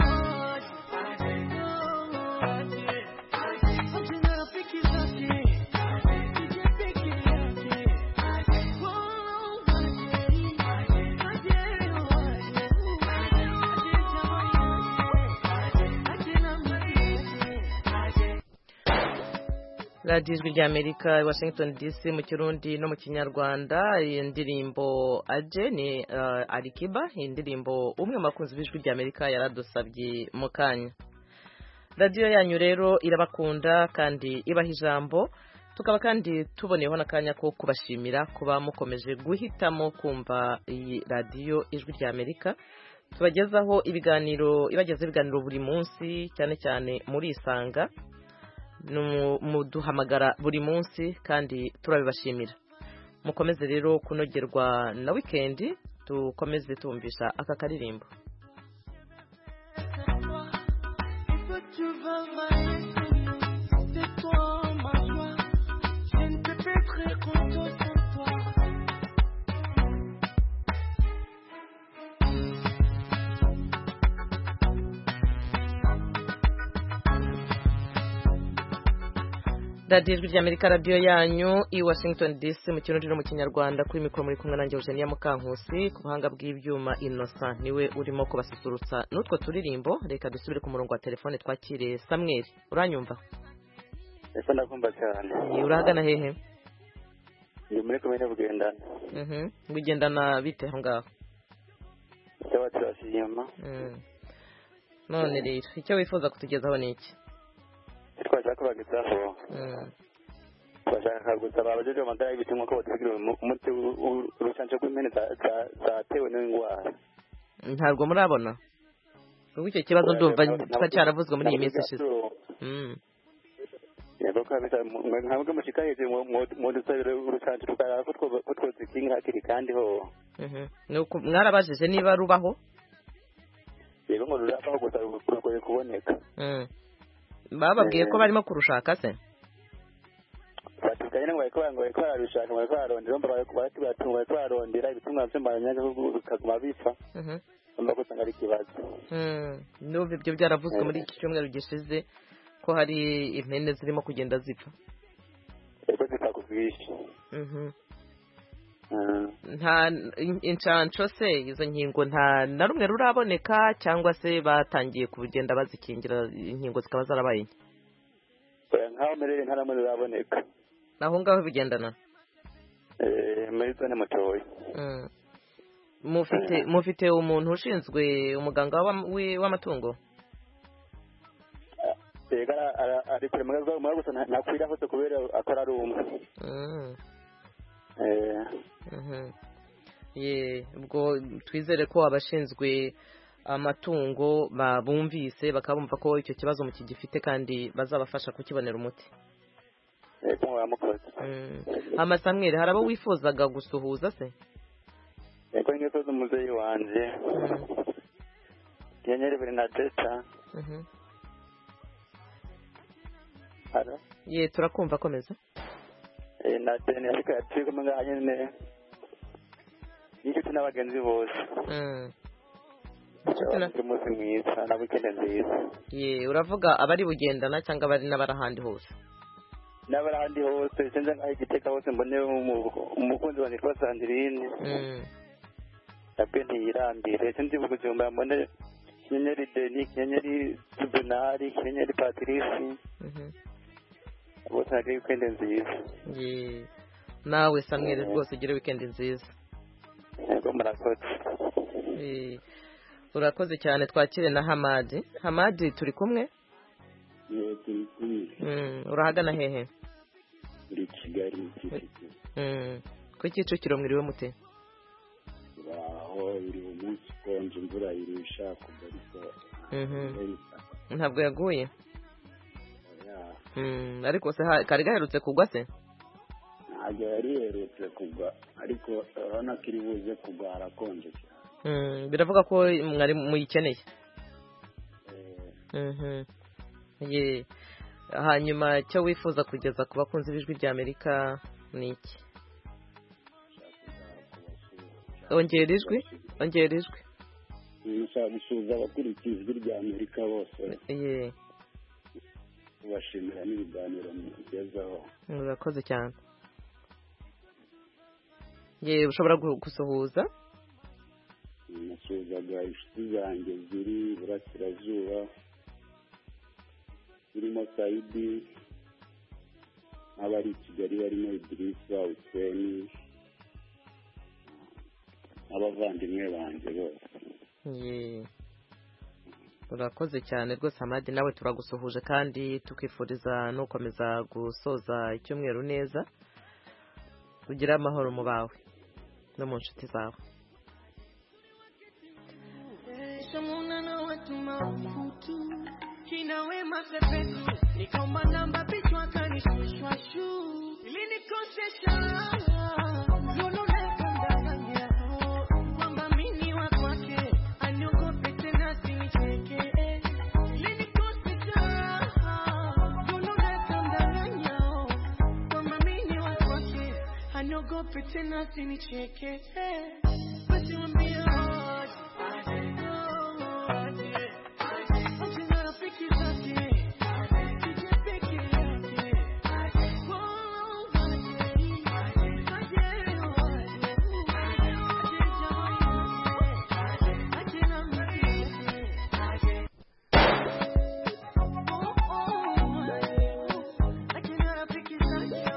radiyo ijwi ry'Amerika i Washington D C mu kirundi no mu kinyarwanda. iyi ndirimbo aje ni uh, Alikiba, iyi ndirimbo umwe mu bakunzi b'ijwi ry'Amerika yaradusabye mu kanya. radiyo yanyu rero irabakunda kandi ibaha ijambo, tukaba kandi tuboneyeho n'akanya ko kubashimira kuba mukomeje guhitamo kumva iyi radiyo ijwi ry'Amerika. tubagezaho ibiganiro ibagezaho ibiganiro buri munsi, cyane cyane muri Isanga, muduhamagara buri munsi kandi turabibashimira. mukomeze rero kunogerwa na wikendi, tukomeze tumvisha aka karirimbo. radiyo ijwi ry'Amerika, radiyo yanyu i Washington D C mu kirundi no mu kinyarwanda. kuri mikoro muri kumwe nanjye Eugenia Mukankusi, ku buhanga bw'ibyuma Innocent niwe urimo kubasusurutsa n'utwo turirimbo. reka dusubire ku murongo wa telefone twakire Samuel. uranyumva? ese ndakumva cyane. urahagana hehe? ndi muri komine Bugendana. mhm Bugendana bite aho ngaho? cyaba turashima. none rero icyo wifuza kutugezaho ni iki? twashaka kubagezaho twashaka gusaba abajeje amagara y'ibiti nk'uko batubwira umuti urucanco rw'impene zatewe n'indwara. ntabwo murabona ubwo icyo kibazo ndumva kiba cyaravuzwe muri iyi minsi ishize. yego kabisa, ntabwo mushika hejuru mu dusabire urucanco tukaraba ko twozikinga hakiri kandi ho. mwarabajije niba rubaho? yego ngo rurabaho gusa rugoye kuboneka. bababwiye ko barimo kurushaka se? batukanye ngo bariko bariko bararushaka, bariko bararondera, bariko baratunga, bariko bararondera ibitumwa vy'abanyagihugu bikaguma bipfa. mba gusanga ari ikibazo. n'ubu ibyo byaravuzwe muri iki cyumweru gishize ko hari impene zirimo kugenda zipfa. ego zipfa ku bwinshi. nta incanco se, izo nkingo nta na rumwe ruraboneka, cyangwa se batangiye kugenda bazikingira inkingo zikaba zarabaye? nkaho merere nta namwe ruraboneka. aho ngaho bigendana muri zone mutoya. mufite mufite umuntu ushinzwe umuganga w'amatungo? yego ari kure mu gusa ntakwira hose kubera akora ari umwe. ye ubwo twizere ko abashinzwe amatungo babumvise bakabumva ko icyo kibazo mukigifite kandi bazabafasha kukibonera umuti. amasamwere hari abo wifuzaga gusuhuza se? yego ngeso z'umuzeyi wanje Daniel Bernadetta. ye turakumva, komeza. na tene ariko turi kumwe ngahanye ne n'inshuti n'abagenzi bose. umunsi mwiza na weekend nziza. ye uravuga abari Bugendana cyangwa abari n'abarahandi hose? n'abarahandi hose, sinzi ngaho Igitega hose mbone umukunzi wa nitwa Sandrine. nabwe ntiyirambire, sinzi Bugumba mbone Kinyenyeri Deni, Kinyenyeri Juvenali, Kinyenyeri Patrice. bose nagire weekend nziza. ye nawe Samuel rwose ugire weekend nziza. yego murakoze. eh urakoze cyane. twakire na Hamadi. Hamadi turi kumwe? ye turi kumwe. urahagana hehe? muri Kigali Kicukiro. mm ku Kicukiro mwiriwe mute? aho iri umunsi konje, imvura irusha kugwa ariko ntabwo yaguye. Mm, ariko se kari gaherutse kugwa se? ntabwo yari iherutse kugwa, ariko urabona ko iri buze kugwa, harakonje cyane. Mm, biravuga ko mwari muyikeneye. Mhm. Ye hanyuma icyo wifuza kugeza ku bakunzi b'ijwi ry'Amerika ni iki? ongera ijwi, ongera ijwi. nshaka gusuhuza abakurikiye ijwi ry'Amerika bose. ye ubashimira n'ibiganiro mugezaho. urakoze cyane. ye ushobora gusuhuza? nasuhuzaga inshuti zanjye ziri Burasirazuba, zirimo Saidi, nk'abari i kigali barimo idirisa useni abavandimwe banjye bose. Ye. Urakoze cyane rwose Hamadi, nawe turagusuhuje kandi tukifuriza no gukomeza gusoza icyumweru neza, kugira amahoro mu bawe no mu nshuti zawe. Go pretend nothing to check it, but you want me hard. I did, oh, I did, I did. But you gotta pick it up, yeah. You can pick it up, yeah. I did, oh, I did, I did, I did, oh, I did, I did, I did, I'm not here, I did. Oh, oh, I did, I did not pick it up, yeah.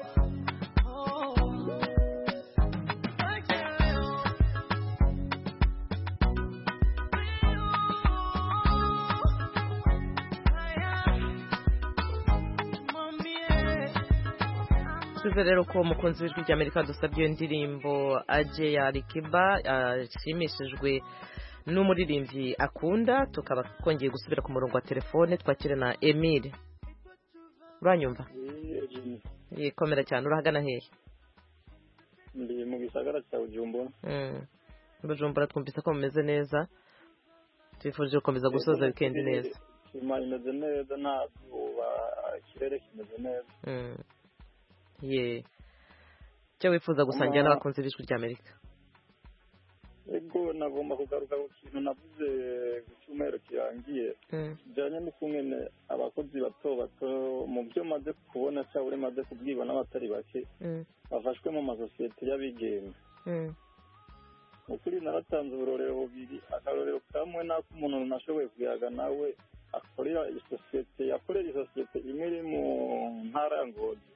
Tuze rero ko umukunzi w'ijwi ry'Amerika dusabye iyo ndirimbo aje ya Alikiba ashimishijwe n'umuririmbyi akunda, tukaba kongeye gusubira ku murongo wa telefone twakire na Emile. Uranyumva? Yikomera cyane, urahagana hehe? Ndi mu gisagara cya Bujumbura. Mm. Bujumbura twumvise ko mumeze neza. Twifuje gukomeza gusoza weekend neza. Ima imeze neza, nta zuba, ikirere kimeze neza. Mm. Ye. Cyo wifuza gusangira n'abakunzi b'ijwi ry'Amerika? Ego nagomba kugaruka ku kintu navuze ku cyumweru kirangiye. Bijyanye n'ukungene abakozi bato bato mu byo maze kubona cyangwa uri maze kubwirwa n'abatari bake bafashwe mu masosiyete y'abigenga. Ukuri naratanze uburorero bubiri, akarorero kamwe n'ako umuntu nashoboye kuyaga nawe akorera isosiyete yakorera isosiyete imwe iri mu ntara ya Ngozi.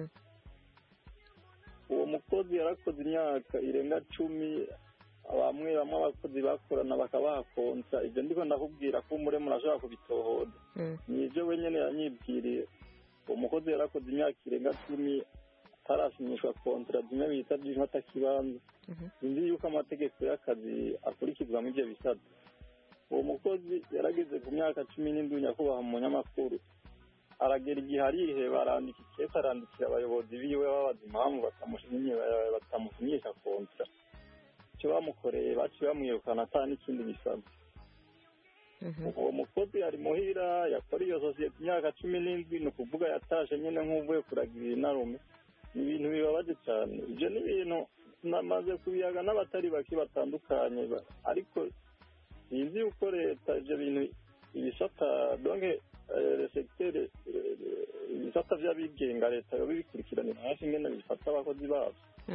Uwo mukozi yarakoze imyaka irenga cumi, bamwe bamwe abakozi bakorana bakabahakonsa. Ibyo ndiko ndakubwira ko umure murashobora kubitohoza. Nivyo wenyene yanyibwiriye. Uwo mukozi yarakoze imyaka irenga cumi atarasinyishwa kontra zimwe bita by'inota kibanza. Nzi yuko amategeko y'akazi akurikizwa mu byo bisata. Uwo mukozi yarageze ku myaka cumi n'indwi nyakubaha mu nyamakuru. Aragera igihe arihe barandika ikese, arandikira abayobozi biwe babaza impamvu batamusinyisha kontra. Icyo bamukoreye baciye bamwirukana ata n'ikindi bisabwa. Uwo mukozi ari muhira yakora iyo sosiyete imyaka cumi n'indwi, ni ukuvuga yatashe nyine nk'uvuye kuragira inarume. Ni ibintu bibabaje cyane. Ibyo ni ibintu namaze kubiyaga n'abatari bake batandukanye, ariko sinzi yuko leta ibyo bintu ibisata donke secteur ibisata by'abigenga leta yo bibikurikiranira hafi ngene bifata abakozi babo.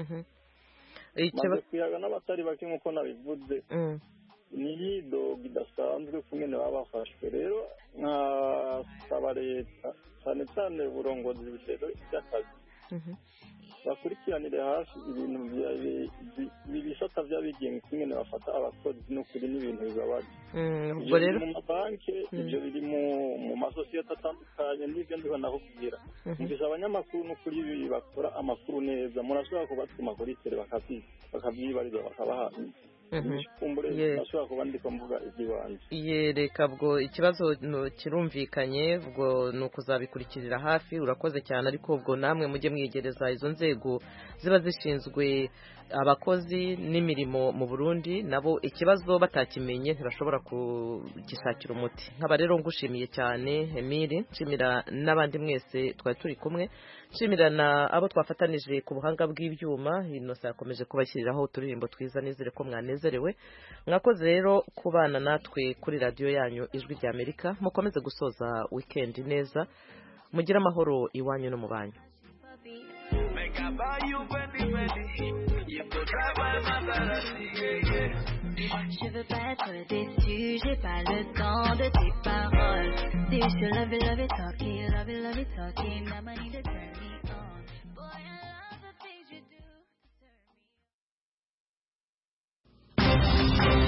Maze kuyaga n'abatari bake nk'uko nabivuze, ni yido bidasanzwe kungene baba bafashwe. Rero nkasaba leta cyane cyane uburongozi bw'akazi bakurikiranire hafi ibintu ibisata by'abigenga kungene bafata abakozi, n'ukuri n'ibintu bibabaje. Ubwo rero mu mabanki ibyo biri mu masosiyete atandukanye, n'ibyo ndiho nakubwira. Mvise abanyamakuru n'ukuri ibi bakora amakuru neza, murashobora kubatuma kuri tele bakabyibariza bakabaha nashobora kuba ndiko mvuga iby'ibanze. Ye, reka bwo ikibazo kirumvikanye, ubwo ni ukuzabikurikirira hafi. Urakoze cyane, ariko ubwo namwe mujye mwigereza izo nzego ziba zishinzwe abakozi n'imirimo mu Burundi, nabo ikibazo batakimenye ntibashobora kugishakira umuti. Nkaba rero ngushimiye cyane Emile, nshimira n'abandi mwese twari turi kumwe, nshimira na abo twafatanije ku buhanga bw'ibyuma. Innocent yakomeje kubashyiriraho uturirimbo twiza, nizere ko mwanezerewe. Mwakoze rero kubana natwe kuri radio yanyu Ijwi ry'Amerika. Mukomeze gusoza weekend neza, mugire amahoro iwanyu no mu banyu. Je veux pas être déçu, j'ai pas le temps de tes paroles. This you love it, love it, talking, love it, love it, talking, now I need to tell me.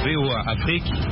V O A Afrique